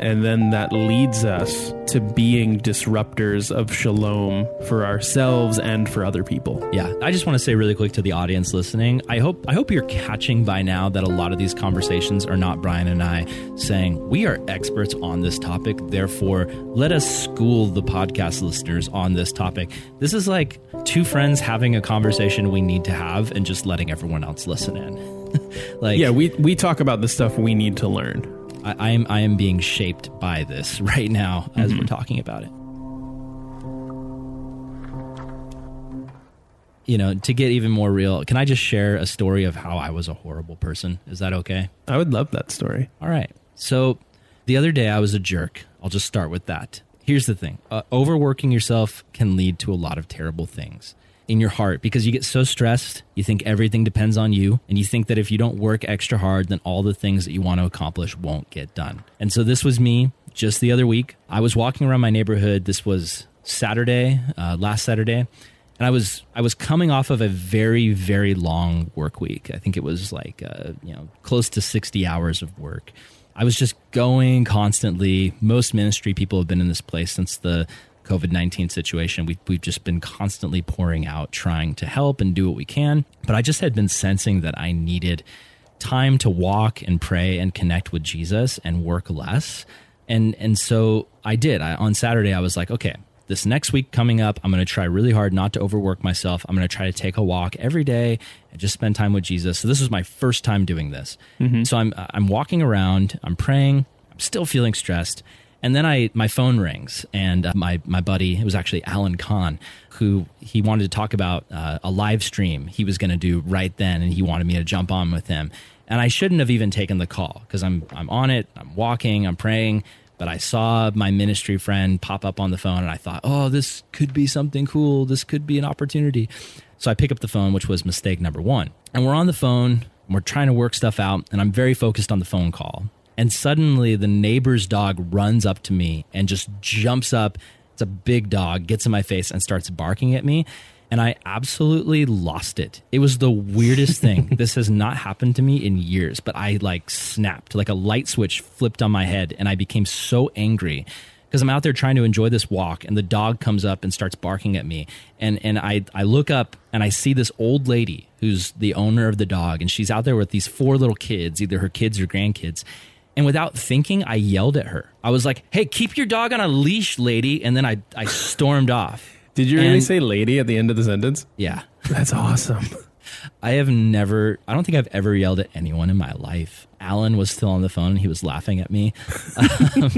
And then that leads us to being disruptors of shalom for ourselves and for other people. Yeah, I just want to say really quick to the audience listening, I hope I hope you're catching by now that a lot of these conversations are not Brian and I saying we are experts on this topic, therefore let us school the podcast listeners on this topic. This is like two friends having a conversation we need to have and just letting everyone else listen in. Like, yeah, we, we talk about the stuff we need to learn. I, I am I am being shaped by this right now as mm-hmm. we're talking about it. You know, to get even more real, can I just share a story of how I was a horrible person? Is that okay? I would love that story. All right. So the other day I was a jerk. I'll just start with that. Here's the thing. Uh, overworking yourself can lead to a lot of terrible things in your heart because you get so stressed, you think everything depends on you, and you think that if you don't work extra hard, then all the things that you want to accomplish won't get done. And so this was me just the other week. I was walking around my neighborhood. This was Saturday, uh, last Saturday, and I was I was coming off of a very, very long work week. I think it was like uh, you know close to sixty hours of work. I was just going constantly. Most ministry people have been in this place since the COVID nineteen situation. We, we've just been constantly pouring out, trying to help and do what we can. But I just had been sensing that I needed time to walk and pray and connect with Jesus and work less. And and so I did. I, on Saturday, I was like, okay, this next week coming up, I'm going to try really hard not to overwork myself. I'm going to try to take a walk every day and just spend time with Jesus. So this was my first time doing this. Mm-hmm. So I'm I'm walking around, I'm praying, I'm still feeling stressed. And then I, my phone rings, and uh, my my buddy, it was actually Alan Kahn, who he wanted to talk about uh, a live stream he was going to do right then, and he wanted me to jump on with him. And I shouldn't have even taken the call because I'm I'm on it, I'm walking, I'm praying, but I saw my ministry friend pop up on the phone, and I thought, oh, this could be something cool. This could be an opportunity. So I pick up the phone, which was mistake number one. And we're on the phone, and we're trying to work stuff out, and I'm very focused on the phone call. And suddenly the neighbor's dog runs up to me and just jumps up. It's a big dog, gets in my face and starts barking at me. And I absolutely lost it. It was the weirdest thing. This has not happened to me in years, but I like snapped, like a light switch flipped on my head. And I became so angry because I'm out there trying to enjoy this walk, and the dog comes up and starts barking at me. And and I, I look up and I see this old lady who's the owner of the dog, and she's out there with these four little kids, either her kids or grandkids. And without thinking, I yelled at her. I was like, hey, keep your dog on a leash, lady. And then I, I stormed off. Did you really and, say lady at the end of the sentence? Yeah. That's awesome. I have never, I don't think I've ever yelled at anyone in my life. Alan was still on the phone and he was laughing at me. um,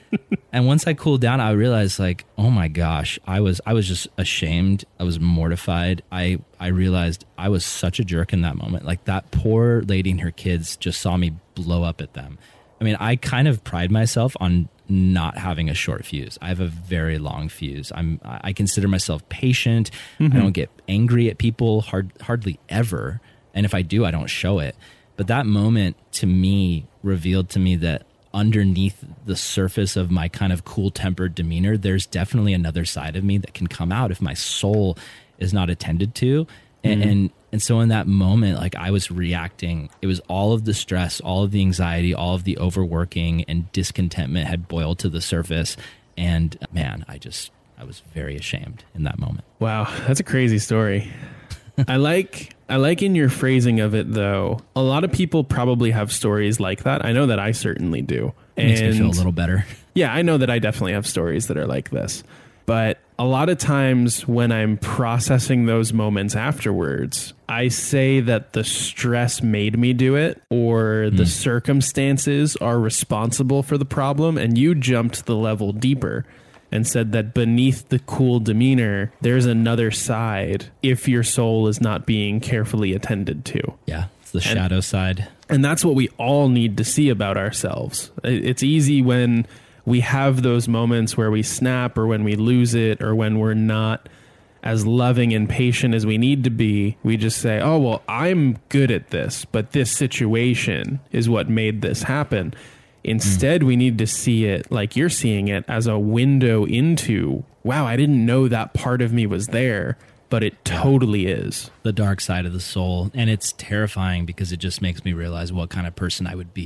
and once I cooled down, I realized like, oh my gosh, I was, I was just ashamed. I was mortified. I, I realized I was such a jerk in that moment. Like that poor lady and her kids just saw me blow up at them. I mean, I kind of pride myself on not having a short fuse. I have a very long fuse. I'm, I consider myself patient. Mm-hmm. I don't get angry at people hard, hardly ever. And if I do, I don't show it. But that moment to me revealed to me that underneath the surface of my kind of cool-tempered demeanor, there's definitely another side of me that can come out if my soul is not attended to. And, mm-hmm. and and so in that moment, like I was reacting, it was all of the stress, all of the anxiety, all of the overworking and discontentment had boiled to the surface. And man, I just, I was very ashamed in that moment. Wow, that's a crazy story. I like, I like in your phrasing of it though, a lot of people probably have stories like that. I know that I certainly do. It makes me feel a little better. Yeah, I know that I definitely have stories that are like this. But a lot of times when I'm processing those moments afterwards, I say that the stress made me do it or the mm. circumstances are responsible for the problem. And you jumped the level deeper and said that beneath the cool demeanor, there's another side if your soul is not being carefully attended to. Yeah, it's the and, shadow side. And that's what we all need to see about ourselves. It's easy when we have those moments where we snap or when we lose it or when we're not as loving and patient as we need to be. We just say, oh, well, I'm good at this, but this situation is what made this happen. Instead, mm. we need to see it like you're seeing it as a window into, wow, I didn't know that part of me was there, but it totally is. The dark side of the soul. And it's terrifying because it just makes me realize what kind of person I would be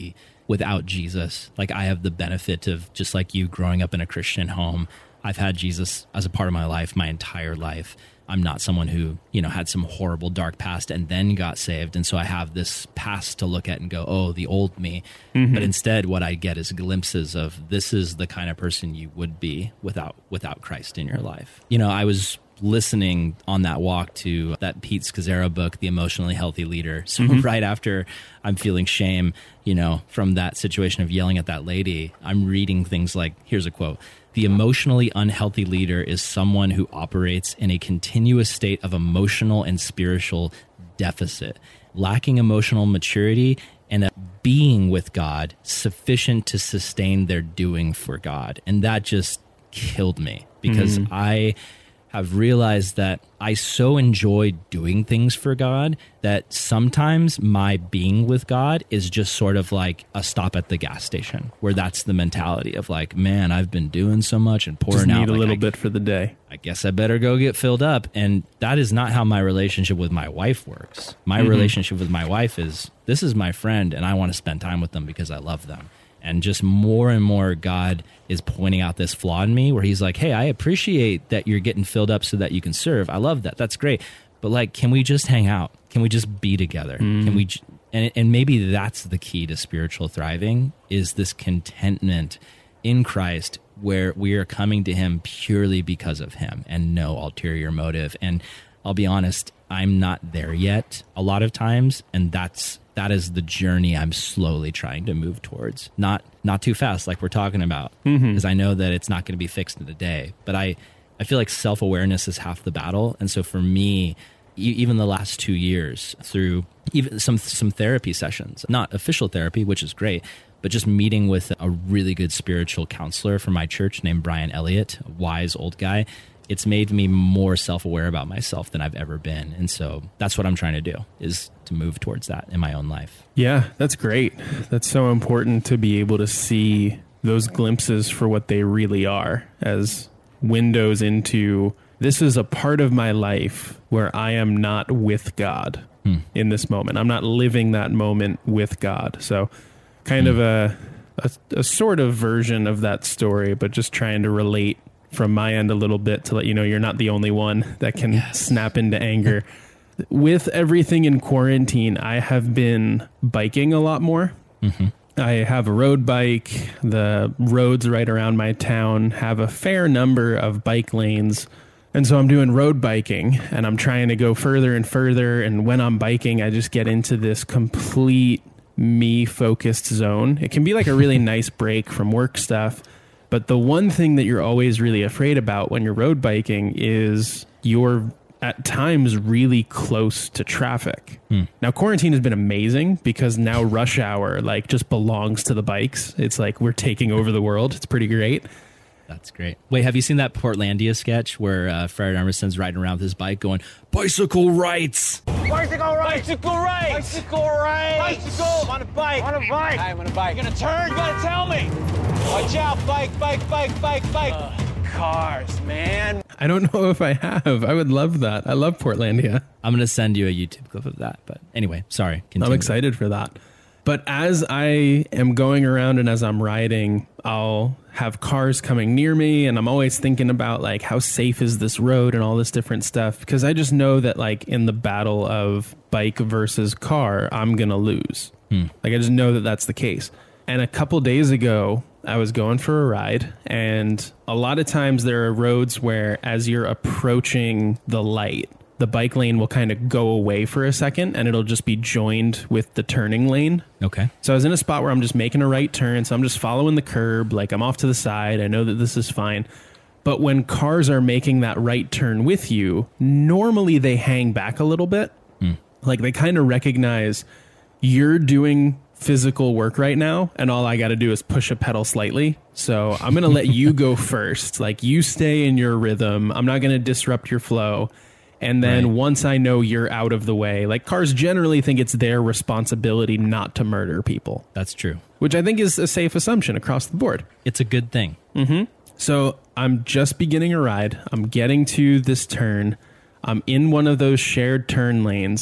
without Jesus. Like, I have the benefit of, just like you, growing up in a Christian home. I've had Jesus as a part of my life my entire life. I'm not someone who, you know, had some horrible dark past and then got saved. And so I have this past to look at and go, oh, the old me. Mm-hmm. But instead, what I get is glimpses of this is the kind of person you would be without without Christ in your life. You know, I was listening on that walk to that Pete Scazzero book, The Emotionally Healthy Leader. So mm-hmm. right after I'm feeling shame, you know, from that situation of yelling at that lady, I'm reading things like, here's a quote: "The emotionally unhealthy leader is someone who operates in a continuous state of emotional and spiritual deficit, lacking emotional maturity and a being with God sufficient to sustain their doing for God." And that just killed me, because mm-hmm. I have realized that I so enjoy doing things for God that sometimes my being with God is just sort of like a stop at the gas station, where that's the mentality of like, man, I've been doing so much and pouring just need out a like, little I, bit for the day. I guess I better go get filled up. And that is not how my relationship with my wife works. My mm-hmm. relationship with my wife is, this is my friend and I want to spend time with them because I love them. And just more and more, God is pointing out this flaw in me where he's like, hey, I appreciate that you're getting filled up so that you can serve. I love that. That's great. But like, can we just hang out? Can we just be together? Mm. Can we? And, and maybe that's the key to spiritual thriving, is this contentment in Christ where we are coming to him purely because of him and no ulterior motive. And I'll be honest, I'm not there yet a lot of times. And that's That is the journey I'm slowly trying to move towards. Not not too fast, like we're talking about, because mm-hmm. I know that it's not going to be fixed in a day. But I, I feel like self-awareness is half the battle. And so for me, e- even the last two years, through even some some therapy sessions, not official therapy, which is great, but just meeting with a really good spiritual counselor from my church named Brian Elliott, a wise old guy, it's made me more self-aware about myself than I've ever been. And so that's what I'm trying to do, is to move towards that in my own life. Yeah, that's great. That's so important to be able to see those glimpses for what they really are, as windows into, this is a part of my life where I am not with God hmm. in this moment. I'm not living that moment with God. So kind hmm. of a, a, a sort of version of that story, but just trying to relate from my end a little bit to let you know you're not the only one that can yes. snap into anger. With everything in quarantine, I have been biking a lot more. Mm-hmm. I have a road bike. The roads right around my town have a fair number of bike lanes. And so I'm doing road biking and I'm trying to go further and further. And when I'm biking, I just get into this complete me-focused zone. It can be like a really nice break from work stuff. But the one thing that you're always really afraid about when you're road biking is you're at times really close to traffic. Hmm. Now, quarantine has been amazing because now rush hour like just belongs to the bikes. It's like we're taking over the world. It's pretty great. That's great. Wait, have you seen that Portlandia sketch where uh, Fred Armisen's riding around with his bike going, bicycle rights? Bicycle rights! Bicycle rights! Bicycle rights! Bicycle! On a bike! On a bike! I'm on a bike. You're gonna turn? You gotta tell me! Watch out! Bike, bike, bike, bike, bike! Uh, cars, man. I don't know if I have. I would love that. I love Portlandia. I'm going to send you a YouTube clip of that. But anyway, sorry. Continue. I'm excited for that. But as I am going around and as I'm riding, I'll have cars coming near me. And I'm always thinking about like, how safe is this road and all this different stuff? Because I just know that like in the battle of bike versus car, I'm going to lose. Hmm. Like I just know that that's the case. And a couple days ago, I was going for a ride, and a lot of times there are roads where as you're approaching the light, the bike lane will kind of go away for a second and it'll just be joined with the turning lane. Okay. So I was in a spot where I'm just making a right turn. So I'm just following the curb. Like I'm off to the side. I know that this is fine. But when cars are making that right turn with you, normally they hang back a little bit. Mm. Like they kind of recognize you're doing physical work right now, and all I got to do is push a pedal slightly. So I'm going to let you go first. Like you stay in your rhythm. I'm not going to disrupt your flow. And then right. once I know you're out of the way, like cars generally think it's their responsibility not to murder people. That's true. Which I think is a safe assumption across the board. It's a good thing. Mm-hmm. So I'm just beginning a ride. I'm getting to this turn. I'm in one of those shared turn lanes.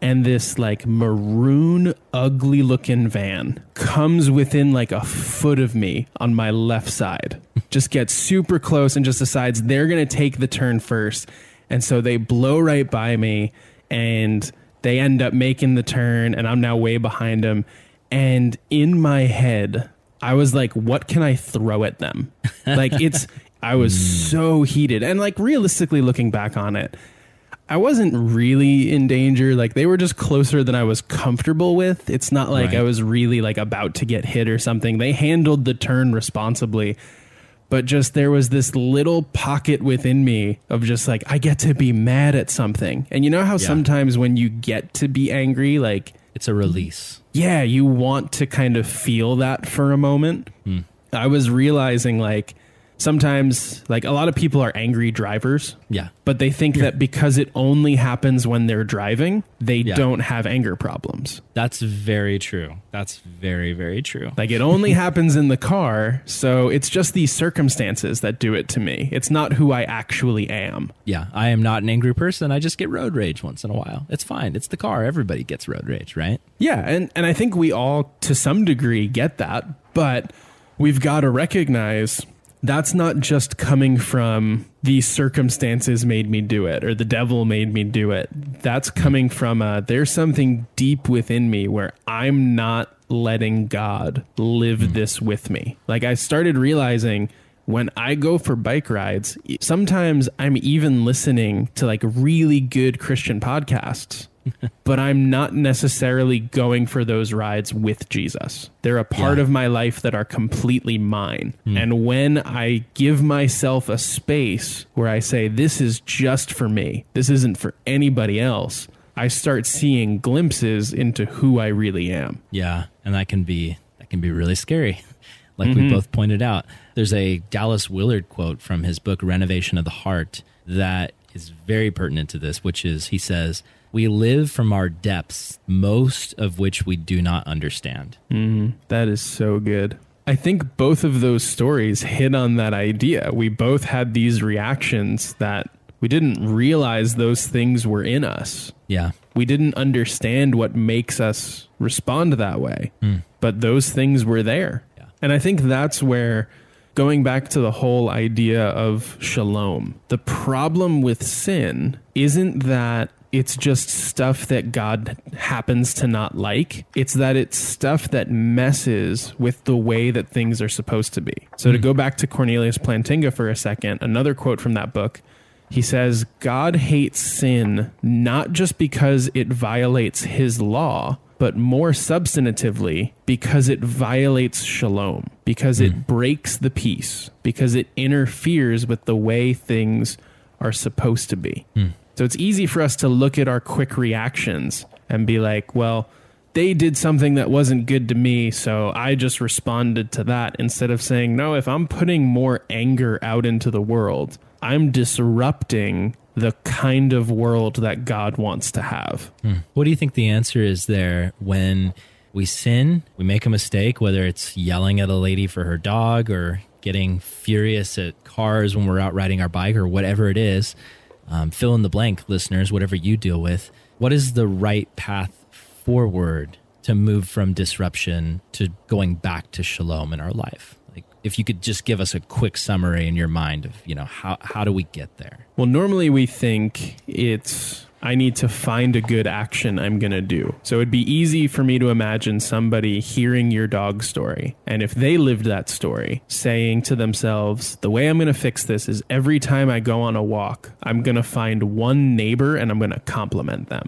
and this like maroon, ugly looking van comes within like a foot of me on my left side, just gets super close and just decides they're going to take the turn first. And so they blow right by me and they end up making the turn, and I'm now way behind them. And in my head, I was like, what can I throw at them? Like it's, I was so heated. And like realistically looking back on it, I wasn't really in danger. Like they were just closer than I was comfortable with. It's not like Right. I was really like about to get hit or something. They handled the turn responsibly, but just there was this little pocket within me of just like, I get to be mad at something. And you know how Yeah. sometimes when you get to be angry, like, It's a release. yeah, you want to kind of feel that for a moment. Hmm. I was realizing like sometimes like a lot of people are angry drivers. Yeah. But they think that because it only happens when they're driving, they Yeah. don't have anger problems. That's very true. That's very, very true. Like it only happens in the car. So it's just these circumstances that do it to me. It's not who I actually am. Yeah, I am not an angry person. I just get road rage once in a while. It's fine. It's the car. Everybody gets road rage, right? Yeah. And, and I think we all to some degree get that. But we've got to recognize that's not just coming from these circumstances made me do it or the devil made me do it. That's coming from a, there's something deep within me where I'm not letting God live this with me. Like I started realizing when I go for bike rides, sometimes I'm even listening to like really good Christian podcasts. But I'm not necessarily going for those rides with Jesus. They're a part Yeah. of my life that are completely mine. Mm. And when I give myself a space where I say, this is just for me, this isn't for anybody else, I start seeing glimpses into who I really am. Yeah, and that can be that can be really scary. Like Mm-hmm. we both pointed out. There's a Dallas Willard quote from his book Renovation of the Heart that is very pertinent to this, which is he says, "We live from our depths, most of which we do not understand." Mm, that is so good. I think both of those stories hit on that idea. We both had these reactions that we didn't realize those things were in us. Yeah. We didn't understand what makes us respond that way, but those things were there. Yeah. And I think that's where, going back to the whole idea of shalom, the problem with sin isn't that it's just stuff that God happens to not like. It's that it's stuff that messes with the way that things are supposed to be. So to go back to Cornelius Plantinga for a second, another quote from that book, he says, God hates sin not just because it violates his law, but more substantively because it violates shalom, because it breaks the peace, because it interferes with the way things are supposed to be. So it's easy for us to look at our quick reactions and be like, well, they did something that wasn't good to me, so I just responded to that, instead of saying, no, if I'm putting more anger out into the world, I'm disrupting the kind of world that God wants to have. What do you think the answer is there when we sin, we make a mistake, whether it's yelling at a lady for her dog or getting furious at cars when we're out riding our bike or whatever it is? Um, fill in the blank, listeners, whatever you deal with. What is the right path forward to move from disruption to going back to shalom in our life? Like, if you could just give us a quick summary in your mind of, you know, how, how do we get there? Well, normally we think it's, I need to find a good action I'm going to do. So it'd be easy for me to imagine somebody hearing your dog story, and if they lived that story, saying to themselves, the way I'm going to fix this is every time I go on a walk, I'm going to find one neighbor and I'm going to compliment them.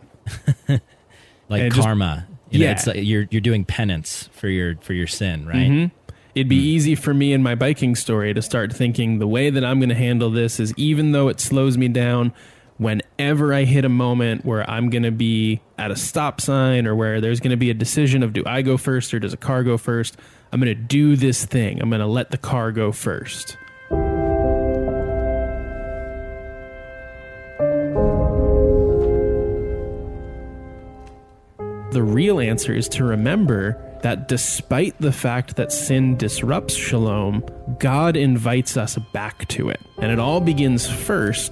Like And just- karma. You know, Yeah. it's like you're you're doing penance for your for your sin, right? Mhm. It'd be easy for me in my biking story to start thinking the way that I'm going to handle this is, even though it slows me down, whenever I hit a moment where I'm going to be at a stop sign or where there's going to be a decision of do I go first or does a car go first, I'm going to do this thing. I'm going to let the car go first. The real answer is to remember that despite the fact that sin disrupts shalom, God invites us back to it. And it all begins first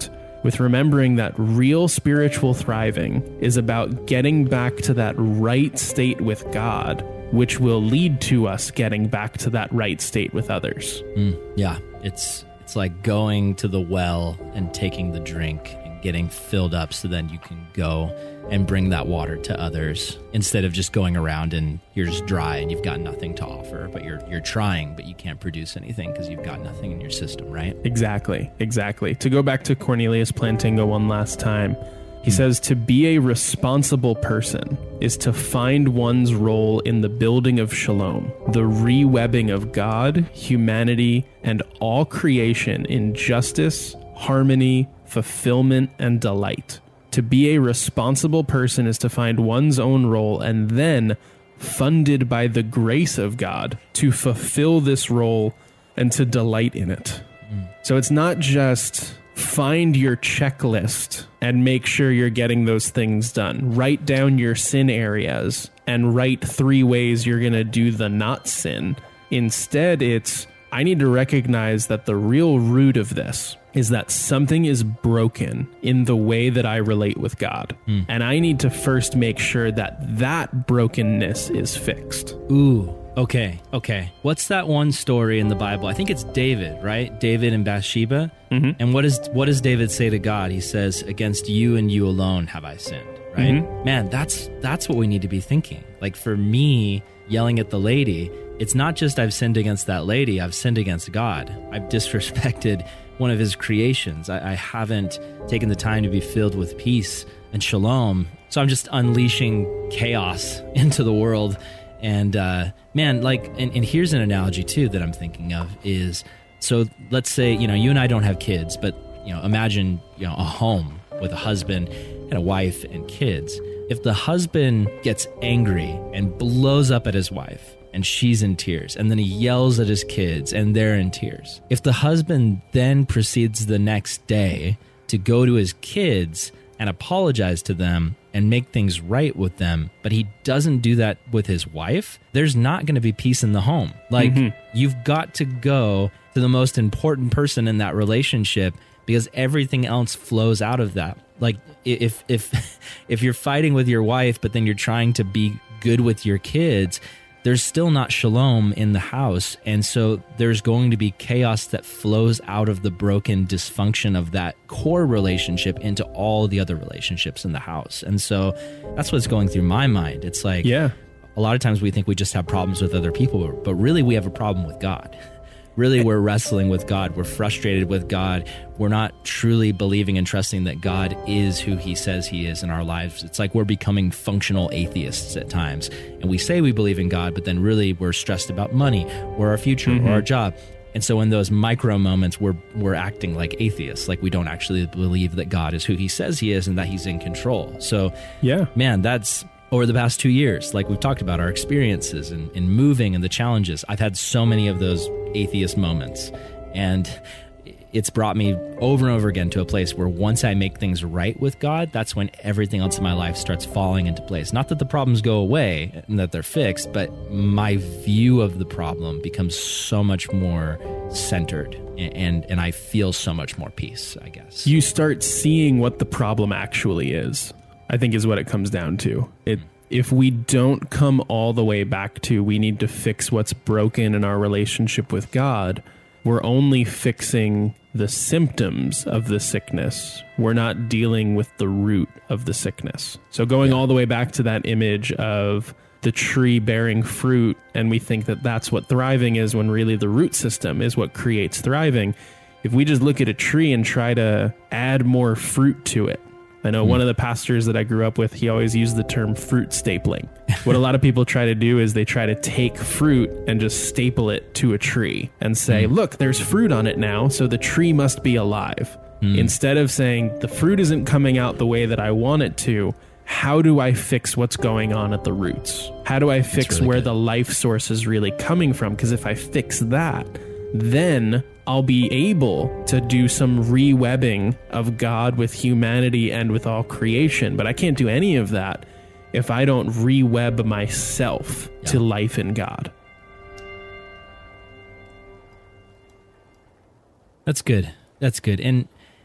with remembering that real spiritual thriving is about getting back to that right state with God, which will lead to us getting back to that right state with others. Mm, yeah, it's it's like going to the well and taking the drink and getting filled up so then you can go and bring that water to others instead of just going around and you're just dry and you've got nothing to offer, but you're you're trying, but you can't produce anything because you've got nothing in your system, right? Exactly, exactly. To go back to Cornelius Plantinga one last time, he mm. says to be a responsible person is to find one's role in the building of shalom, the re-webbing of God, humanity, and all creation in justice, harmony, fulfillment, and delight. To be a responsible person is to find one's own role and then, funded by the grace of God, to fulfill this role and to delight in it. Mm. So it's not just find your checklist and make sure you're getting those things done. Write down your sin areas and write three ways you're going to do the not sin. Instead, it's, I need to recognize that the real root of this is that something is broken in the way that I relate with God. Mm. And I need to first make sure that that brokenness is fixed. Ooh, okay, okay. What's that one story in the Bible? I think it's David, right? David and Bathsheba. Mm-hmm. And what is what does David say to God? He says, against you and you alone have I sinned, right? Mm-hmm. Man, that's that's what we need to be thinking. Like for me, yelling at the lady, it's not just I've sinned against that lady, I've sinned against God. I've disrespected one of his creations. I, I haven't taken the time to be filled with peace and shalom. So I'm just unleashing chaos into the world. And uh, man, like, and, and here's an analogy too that I'm thinking of is, so let's say, you know, you and I don't have kids, but, you know, imagine, you know, a home with a husband and a wife and kids. If the husband gets angry and blows up at his wife, and she's in tears, and then he yells at his kids, and they're in tears. If the husband then proceeds the next day to go to his kids and apologize to them and make things right with them, but he doesn't do that with his wife, there's not going to be peace in the home. Like, mm-hmm. You've got to go to the most important person in that relationship because everything else flows out of that. Like, if if if you're fighting with your wife, but then you're trying to be good with your kids, there's still not shalom in the house. And so there's going to be chaos that flows out of the broken dysfunction of that core relationship into all the other relationships in the house. And so that's what's going through my mind. It's like, yeah, a lot of times we think we just have problems with other people, but really we have a problem with God. Really, we're wrestling with God. We're frustrated with God. We're not truly believing and trusting that God is who he says he is in our lives. It's like we're becoming functional atheists at times. And we say we believe in God, but then really we're stressed about money or our future mm-hmm. or our job. And so in those micro moments, we're we're acting like atheists, like we don't actually believe that God is who he says he is and that he's in control. So, yeah, man, that's... over the past two years, like we've talked about, our experiences and in, in moving and the challenges, I've had so many of those atheist moments. And it's brought me over and over again to a place where once I make things right with God, that's when everything else in my life starts falling into place. Not that the problems go away and that they're fixed, but my view of the problem becomes so much more centered and, and, and I feel so much more peace, I guess. You start seeing what the problem actually is, I think is what it comes down to. It, if we don't come all the way back to we need to fix what's broken in our relationship with God, we're only fixing the symptoms of the sickness. We're not dealing with the root of the sickness. So going yeah. all the way back to that image of the tree bearing fruit, and we think that that's what thriving is when really the root system is what creates thriving. If we just look at a tree and try to add more fruit to it, I know mm. one of the pastors that I grew up with, he always used the term fruit stapling. What a lot of people try to do is they try to take fruit and just staple it to a tree and say, mm. look, there's fruit on it now, so the tree must be alive. Mm. Instead of saying, the fruit isn't coming out the way that I want it to, how do I fix what's going on at the roots? How do I fix really where good. the life source is really coming from? Because if I fix that, then I'll be able to do some re-webbing of God with humanity and with all creation. But I can't do any of that if I don't re-web myself yeah. to life in God. That's good. That's good. And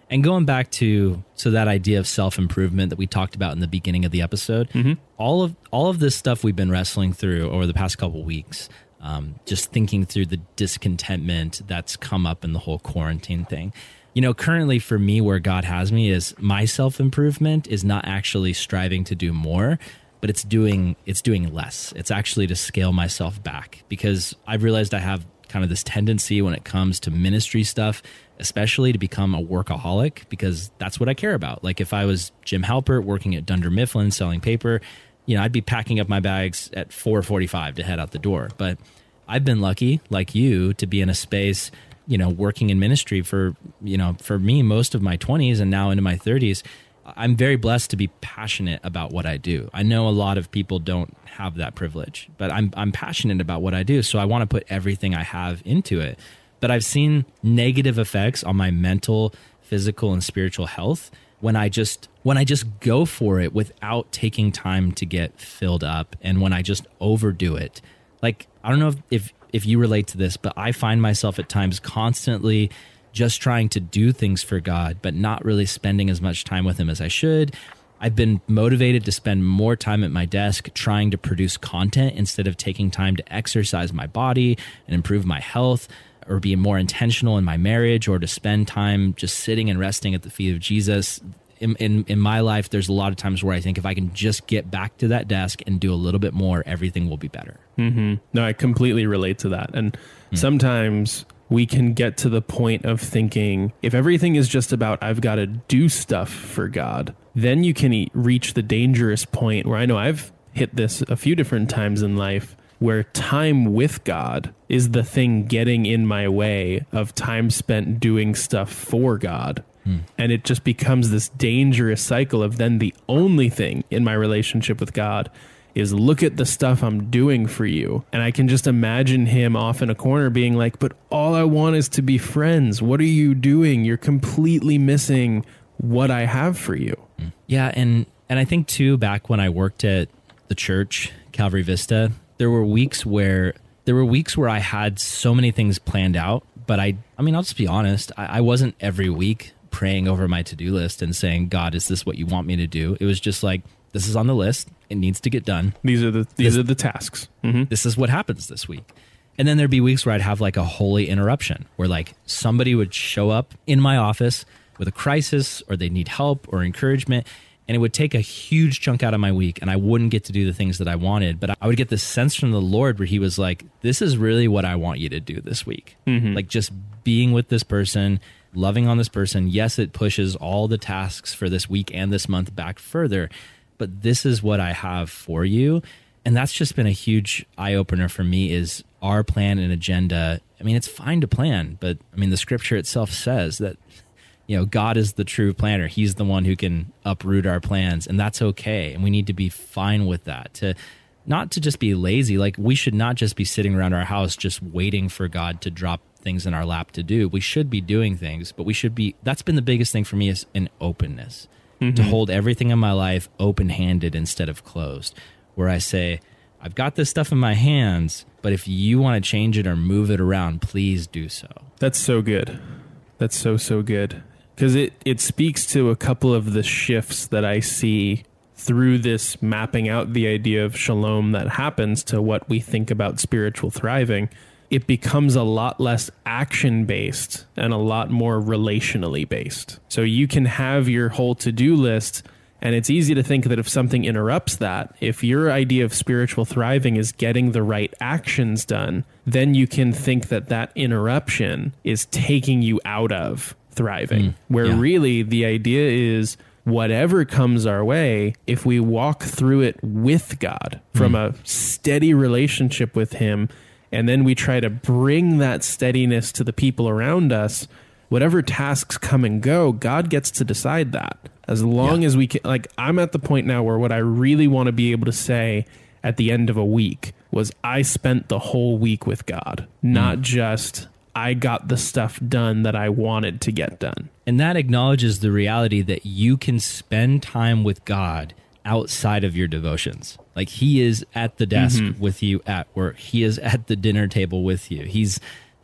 And going back to so that idea of self-improvement that we talked about in the beginning of the episode, mm-hmm. all of all of this stuff we've been wrestling through over the past couple of weeks, um, just thinking through the discontentment that's come up in the whole quarantine thing. You know, currently for me, where God has me is my self-improvement is not actually striving to do more, but it's doing it's doing less. It's actually to scale myself back, because I've realized I have kind of this tendency when it comes to ministry stuff, especially to become a workaholic, because that's what I care about. Like if I was Jim Halpert working at Dunder Mifflin selling paper, you know, I'd be packing up my bags at four forty-five to head out the door. But I've been lucky, like you, to be in a space, you know, working in ministry for, you know, for me, most of my twenties and now into my thirties. I'm very blessed to be passionate about what I do. I know a lot of people don't have that privilege, but I'm I'm passionate about what I do. So I want to put everything I have into it. But I've seen negative effects on my mental, physical, and spiritual health when I just when I just go for it without taking time to get filled up, and when I just overdo it. Like, I don't know if, if if you relate to this, but I find myself at times constantly just trying to do things for God, but not really spending as much time with him as I should. I've been motivated to spend more time at my desk trying to produce content instead of taking time to exercise my body and improve my health, or be more intentional in my marriage, or to spend time just sitting and resting at the feet of Jesus. In, in, in my life, there's a lot of times where I think if I can just get back to that desk and do a little bit more, everything will be better. Mm-hmm. No, I completely relate to that. And mm. sometimes we can get to the point of thinking, if everything is just about, I've got to do stuff for God, then you can e- reach the dangerous point where I know I've hit this a few different times in life, where time with God is the thing getting in my way of time spent doing stuff for God. Mm. And it just becomes this dangerous cycle of then the only thing in my relationship with God is, look at the stuff I'm doing for you. And I can just imagine him off in a corner being like, but all I want is to be friends. What are you doing? You're completely missing what I have for you. Yeah. And, and I think too, back when I worked at the church, Calvary Vista, there were weeks where there were weeks where I had so many things planned out, but I, I mean, I'll just be honest. I, I wasn't every week praying over my to-do list and saying, God, is this what you want me to do? It was just like, this is on the list. It needs to get done. These are the these this, are the tasks. Mm-hmm. This is what happens this week. And then there'd be weeks where I'd have like a holy interruption, where like somebody would show up in my office with a crisis, or they need help or encouragement, and it would take a huge chunk out of my week, and I wouldn't get to do the things that I wanted. But I would get this sense from the Lord where he was like, this is really what I want you to do this week. Mm-hmm. Like just being with this person, loving on this person. Yes, it pushes all the tasks for this week and this month back further, but this is what I have for you. And that's just been a huge eye-opener for me, is our plan and agenda. I mean, it's fine to plan, but I mean, the scripture itself says that, you know, God is the true planner. He's the one who can uproot our plans, and that's okay. And we need to be fine with that, to not to just be lazy. Like, we should not just be sitting around our house just waiting for God to drop things in our lap to do. We should be doing things, but we should be, that's been the biggest thing for me, is an openness. Mm-hmm. To hold everything in my life open-handed instead of closed, where I say, I've got this stuff in my hands, but if you want to change it or move it around, please do so. That's so good. That's so, so good. Because it, it speaks to a couple of the shifts that I see through this mapping out the idea of shalom that happens to what we think about spiritual thriving. It becomes a lot less action-based and a lot more relationally based. So you can have your whole to-do list, and it's easy to think that if something interrupts that, if your idea of spiritual thriving is getting the right actions done, then you can think that that interruption is taking you out of thriving, mm, where yeah. really the idea is, whatever comes our way, if we walk through it with God, from mm. a steady relationship with him, and then we try to bring that steadiness to the people around us, whatever tasks come and go, God gets to decide that. As long yeah. as we can, like, I'm at the point now where what I really want to be able to say at the end of a week was, I spent the whole week with God, not mm. just I got the stuff done that I wanted to get done. And that acknowledges the reality that you can spend time with God outside of your devotions. Like, he is at the desk mm-hmm. with you at work. He is at the dinner table with you. He's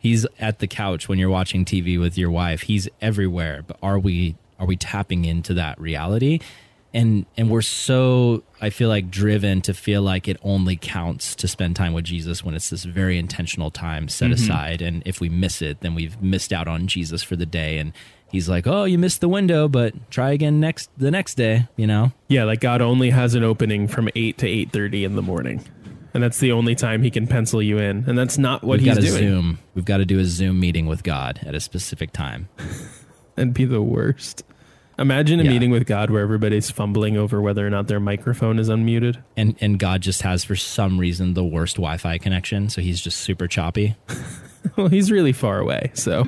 He's at the couch when you're watching T V with your wife. He's everywhere. But are we are we tapping into that reality? And and we're so, I feel like, driven to feel like it only counts to spend time with Jesus when it's this very intentional time set mm-hmm. aside. And if we miss it, then we've missed out on Jesus for the day. And he's like, oh, you missed the window, but try again next the next day, you know? Yeah, like God only has an opening from eight to eight thirty in the morning. And that's the only time he can pencil you in. And that's not what We've he's got to doing. Zoom. We've got to do a Zoom meeting with God at a specific time. And be the worst. Imagine a yeah. meeting with God where everybody's fumbling over whether or not their microphone is unmuted. And and God just has, for some reason, the worst Wi-Fi connection, so he's just super choppy. Well, he's really far away, so.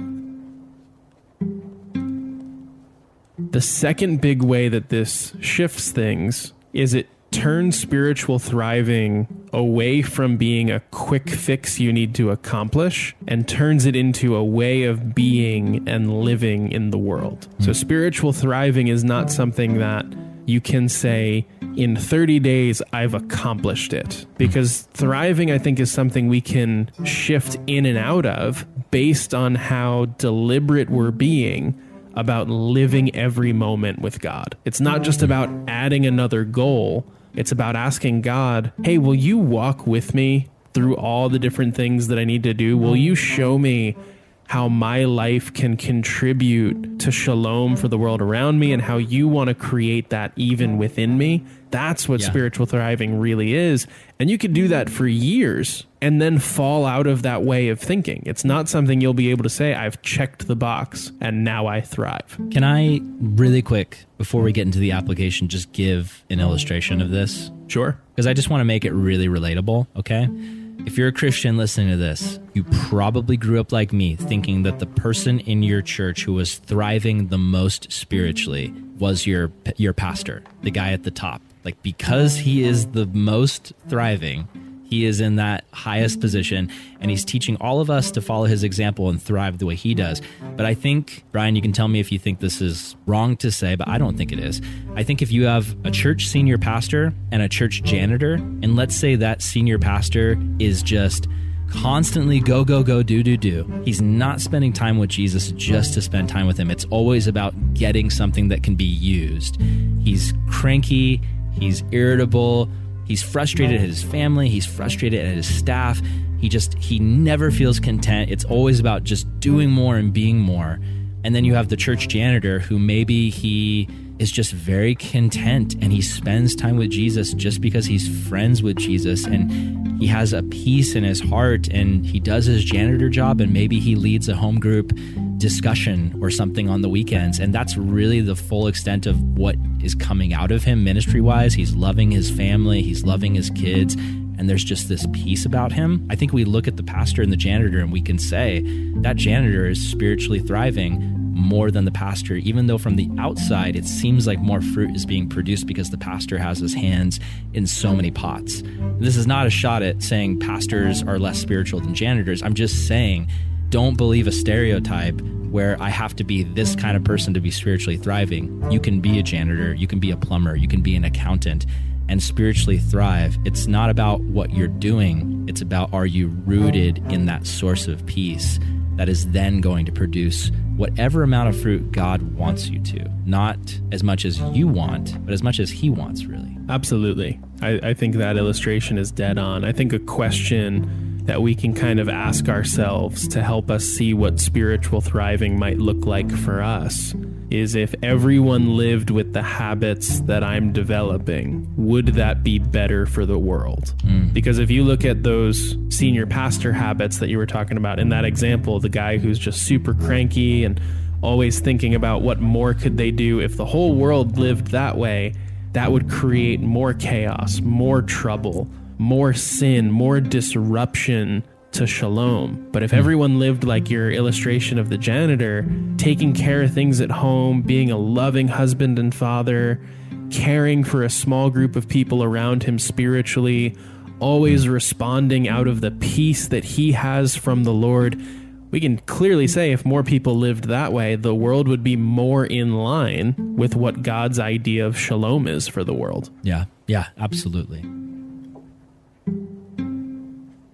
The second big way that this shifts things is it turns spiritual thriving away from being a quick fix you need to accomplish and turns it into a way of being and living in the world. Mm-hmm. So spiritual thriving is not something that you can say, in thirty days, I've accomplished it. Because thriving, I think, is something we can shift in and out of based on how deliberate we're being about living every moment with God. It's not just about adding another goal. It's about asking God, hey, will you walk with me through all the different things that I need to do? Will you show me how my life can contribute to shalom for the world around me and how you want to create that even within me? That's what yeah. spiritual thriving really is. And you could do that for years and then fall out of that way of thinking. It's not something you'll be able to say, I've checked the box and now I thrive. Can I, really quick, before we get into the application, just give an illustration of this? Sure. Because I just want to make it really relatable, okay? If you're a Christian listening to this, you probably grew up like me, thinking that the person in your church who was thriving the most spiritually was your your pastor, the guy at the top. Like, because he is the most thriving, he is in that highest position, and he's teaching all of us to follow his example and thrive the way he does. But I think, Brian, you can tell me if you think this is wrong to say, but I don't think it is. I think if you have a church senior pastor and a church janitor, and let's say that senior pastor is just constantly go, go, go, do, do, do. He's not spending time with Jesus just to spend time with him. It's always about getting something that can be used. He's cranky. He's irritable. He's frustrated at his family. He's frustrated at his staff. He just, he never feels content. It's always about just doing more and being more. And then you have the church janitor who maybe he is just very content and he spends time with Jesus just because he's friends with Jesus and he has a peace in his heart and he does his janitor job and maybe he leads a home group discussion or something on the weekends. And that's really the full extent of what is coming out of him ministry-wise. He's loving his family. He's loving his kids. And there's just this peace about him. I think we look at the pastor and the janitor and we can say that janitor is spiritually thriving more than the pastor, even though from the outside it seems like more fruit is being produced because the pastor has his hands in so many pots. This is not a shot at saying pastors are less spiritual than janitors. I'm just saying, don't believe a stereotype where I have to be this kind of person to be spiritually thriving. You can be a janitor, you can be a plumber, you can be an accountant and spiritually thrive. It's not about what you're doing. It's about, are you rooted in that source of peace that is then going to produce whatever amount of fruit God wants you to. Not as much as you want, but as much as he wants, really. Absolutely. I, I think that illustration is dead on. I think a question that we can kind of ask ourselves to help us see what spiritual thriving might look like for us is, if everyone lived with the habits that I'm developing, would that be better for the world? Mm. Because if you look at those senior pastor habits that you were talking about in that example, the guy who's just super cranky and always thinking about what more could they do, if the whole world lived that way, that would create more chaos, more trouble, more sin, more disruption to shalom. But if everyone lived like your illustration of the janitor, taking care of things at home, being a loving husband and father, caring for a small group of people around him spiritually, always responding out of the peace that he has from the Lord, we can clearly say if more people lived that way, the world would be more in line with what God's idea of shalom is for the world. Yeah, yeah, absolutely.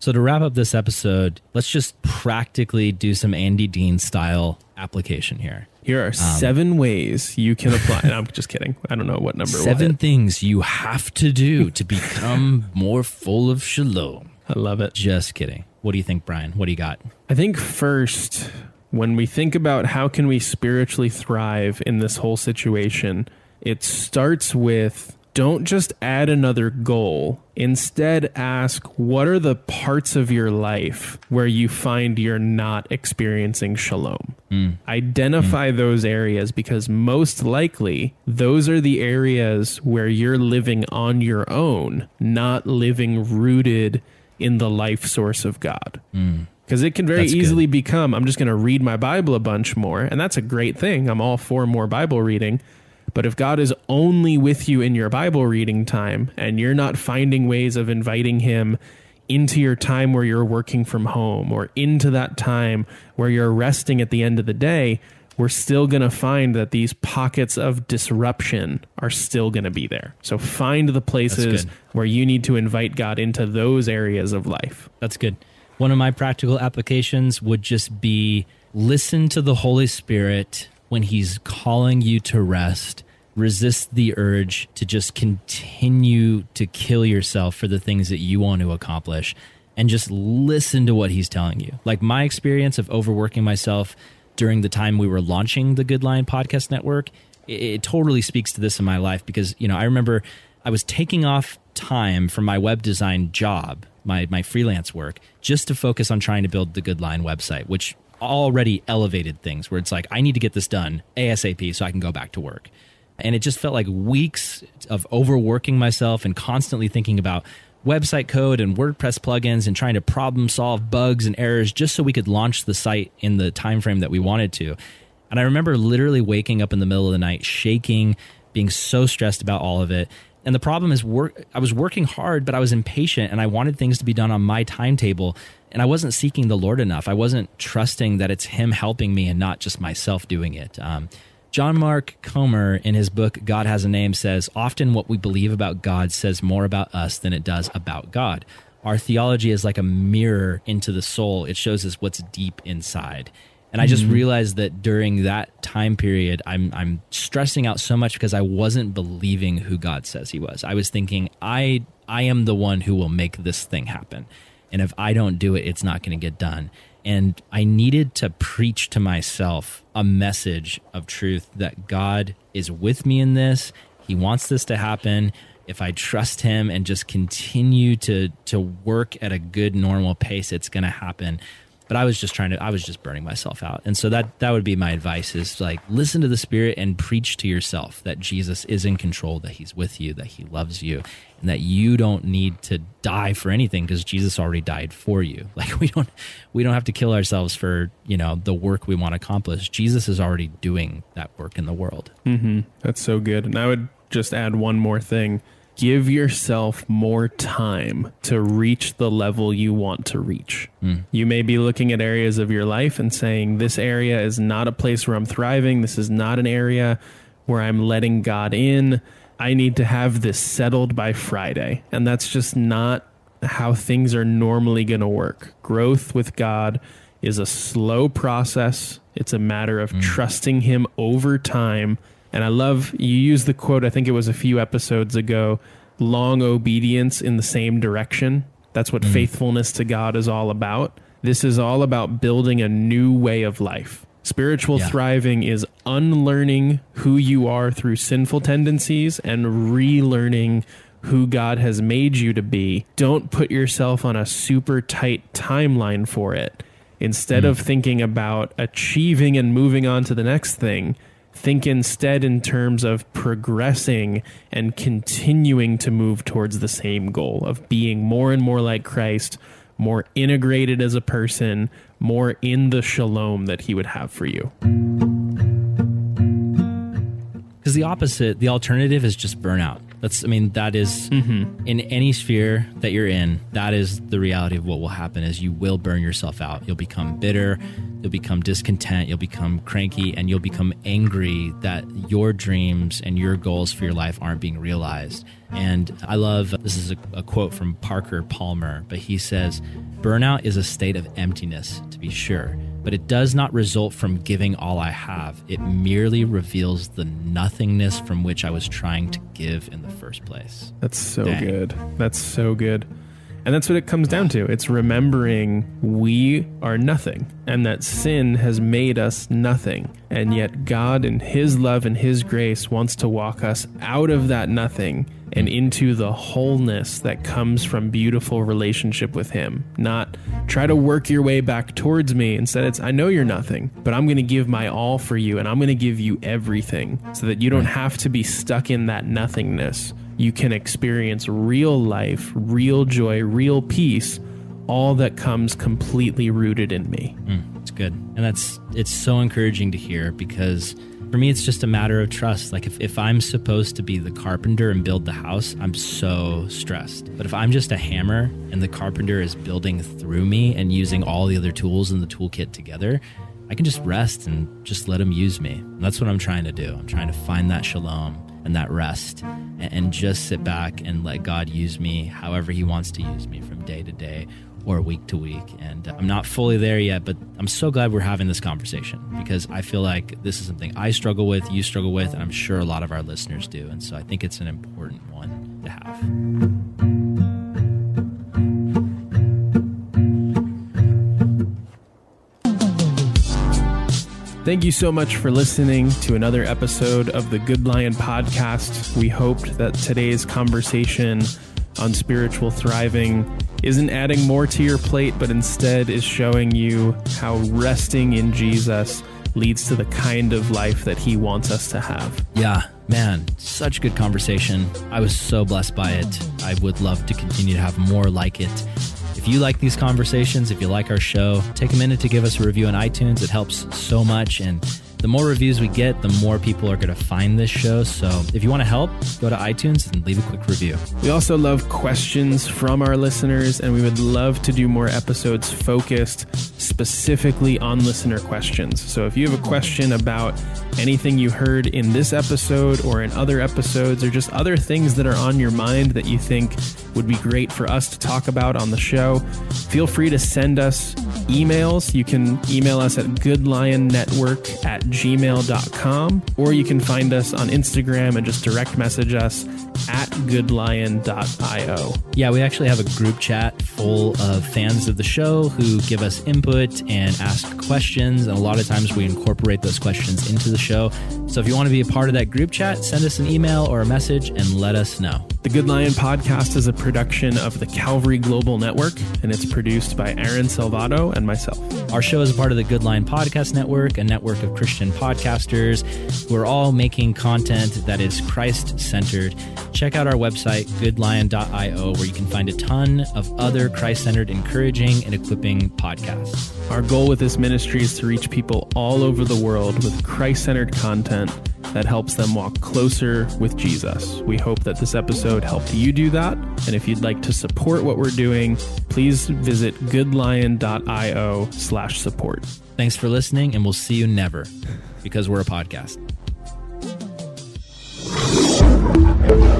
So to wrap up this episode, let's just practically do some Andy Dean style application here. Here are um, seven ways you can apply. No, I'm just kidding. I don't know what number. Seven we'll things you have to do to become more full of shalom. I love it. Just kidding. What do you think, Brian? What do you got? I think first, when we think about how can we spiritually thrive in this whole situation, it starts with don't just add another goal. Instead, ask what are the parts of your life where you find you're not experiencing shalom. Mm. Identify mm. those areas, because most likely those are the areas where you're living on your own, not living rooted in the life source of God. Mm. Because it can very that's easily good. become, I'm just going to read my Bible a bunch more. And that's a great thing. I'm all for more Bible reading. But if God is only with you in your Bible reading time and you're not finding ways of inviting him into your time where you're working from home or into that time where you're resting at the end of the day, we're still going to find that these pockets of disruption are still going to be there. So find the places where you need to invite God into those areas of life. That's good. One of my practical applications would just be listen to the Holy Spirit when he's calling you to rest. Resist the urge to just continue to kill yourself for the things that you want to accomplish, and just listen to what he's telling you. Like my experience of overworking myself during the time we were launching the Good Lion Podcast Network, it, it totally speaks to this in my life, because, you know, I remember I was taking off time from my web design job, my, my freelance work, just to focus on trying to build the Good Lion website, which already elevated things where it's like, I need to get this done ASAP so I can go back to work. And it just felt like weeks of overworking myself and constantly thinking about website code and WordPress plugins and trying to problem solve bugs and errors just so we could launch the site in the time frame that we wanted to. And I remember literally waking up in the middle of the night, shaking, being so stressed about all of it. And the problem is, work, I was working hard, but I was impatient and I wanted things to be done on my timetable. And I wasn't seeking the Lord enough. I wasn't trusting that it's him helping me and not just myself doing it. Um, John Mark Comer, in his book, God Has a Name, says, often what we believe about God says more about us than it does about God. Our theology is like a mirror into the soul. It shows us what's deep inside. And I just realized that during that time period, I'm I'm stressing out so much because I wasn't believing who God says he was. I was thinking, I I am the one who will make this thing happen. And if I don't do it, it's not going to get done. And I needed to preach to myself a message of truth that God is with me in this. He wants this to happen. If I trust him and just continue to to work at a good, normal pace, it's going to happen. But I was just trying to, I was just burning myself out. And so that, that would be my advice, is like, listen to the Spirit and preach to yourself that Jesus is in control, that he's with you, that he loves you, and that you don't need to die for anything because Jesus already died for you. Like we don't, we don't have to kill ourselves for, you know, the work we want to accomplish. Jesus is already doing that work in the world. Mm-hmm. That's so good. And I would just add one more thing. Give yourself more time to reach the level you want to reach. Mm. You may be looking at areas of your life and saying, this area is not a place where I'm thriving. This is not an area where I'm letting God in. I need to have this settled by Friday. And that's just not how things are normally going to work. Growth with God is a slow process. It's a matter of mm. trusting him over time. And I love, you used the quote, I think it was a few episodes ago, long obedience in the same direction. That's what mm. faithfulness to God is all about. This is all about building a new way of life. Spiritual yeah. thriving is unlearning who you are through sinful tendencies and relearning who God has made you to be. Don't put yourself on a super tight timeline for it. Instead mm. of thinking about achieving and moving on to the next thing, think instead in terms of progressing and continuing to move towards the same goal of being more and more like Christ, more integrated as a person, more in the shalom that he would have for you. Because the opposite, the alternative is just burnout. That's, I mean, that is mm-hmm. in any sphere that you're in, that is the reality of what will happen is you will burn yourself out. You'll become bitter. You'll become discontent, you'll become cranky, and you'll become angry that your dreams and your goals for your life aren't being realized. And I love, this is a, a quote from Parker Palmer, but he says, "Burnout is a state of emptiness, to be sure, but it does not result from giving all I have. It merely reveals the nothingness from which I was trying to give in the first place." That's so Dang. good. That's so good. And that's what it comes down to. It's remembering we are nothing and that sin has made us nothing. And yet God in his love and his grace wants to walk us out of that nothing and into the wholeness that comes from beautiful relationship with him. Not try to work your way back towards me. Instead, it's, I know you're nothing, but I'm going to give my all for you, and I'm going to give you everything so that you don't have to be stuck in that nothingness. You can experience real life, real joy, real peace, all that comes completely rooted in me. Mm, it's good. And that's, it's so encouraging to hear, because for me, it's just a matter of trust. Like if, if I'm supposed to be the carpenter and build the house, I'm so stressed. But if I'm just a hammer and the carpenter is building through me and using all the other tools in the toolkit together, I can just rest and just let him use me. And that's what I'm trying to do. I'm trying to find that shalom and that rest and, and just sit back and let God use me however he wants to use me from day to day or week to week. And I'm not fully there yet, but I'm so glad we're having this conversation, because I feel like this is something I struggle with, you struggle with, and I'm sure a lot of our listeners do. And so I think it's an important one to have. Thank you so much for listening to another episode of the Good Lion Podcast. We hoped that today's conversation on spiritual thriving isn't adding more to your plate, but instead is showing you how resting in Jesus leads to the kind of life that he wants us to have. Yeah, man, such good conversation. I was so blessed by it. I would love to continue to have more like it. If you like these conversations, if you like our show, take a minute to give us a review on iTunes. It helps so much. And the more reviews we get, the more people are going to find this show. So if you want to help, go to iTunes and leave a quick review. We also love questions from our listeners, and we would love to do more episodes focused specifically on listener questions. So if you have a question about anything you heard in this episode or in other episodes, or just other things that are on your mind that you think would be great for us to talk about on the show, feel free to send us emails. You can email us at goodlionnetwork at gmail dot com, or you can find us on Instagram and just direct message us at goodlion dot io. Yeah, we actually have a group chat full of fans of the show who give us input and ask questions, and a lot of times we incorporate those questions into the show. So if you want to be a part of that group chat, send us an email or a message and let us know. The Good Lion Podcast is a production of the Calvary Global Network, and it's produced by Aaron Salvato and myself. Our show is a part of the Good Lion Podcast Network, a network of Christian podcasters who are all making content that is Christ-centered. Check out our website, goodlion dot io, where you can find a ton of other Christ-centered, encouraging, and equipping podcasts. Our goal with this ministry is to reach people all over the world with Christ-centered content that helps them walk closer with Jesus. We hope that this episode helped you do that. And if you'd like to support what we're doing, please visit goodlion dot io slash support. Thanks for listening, and we'll see you never, because we're a podcast.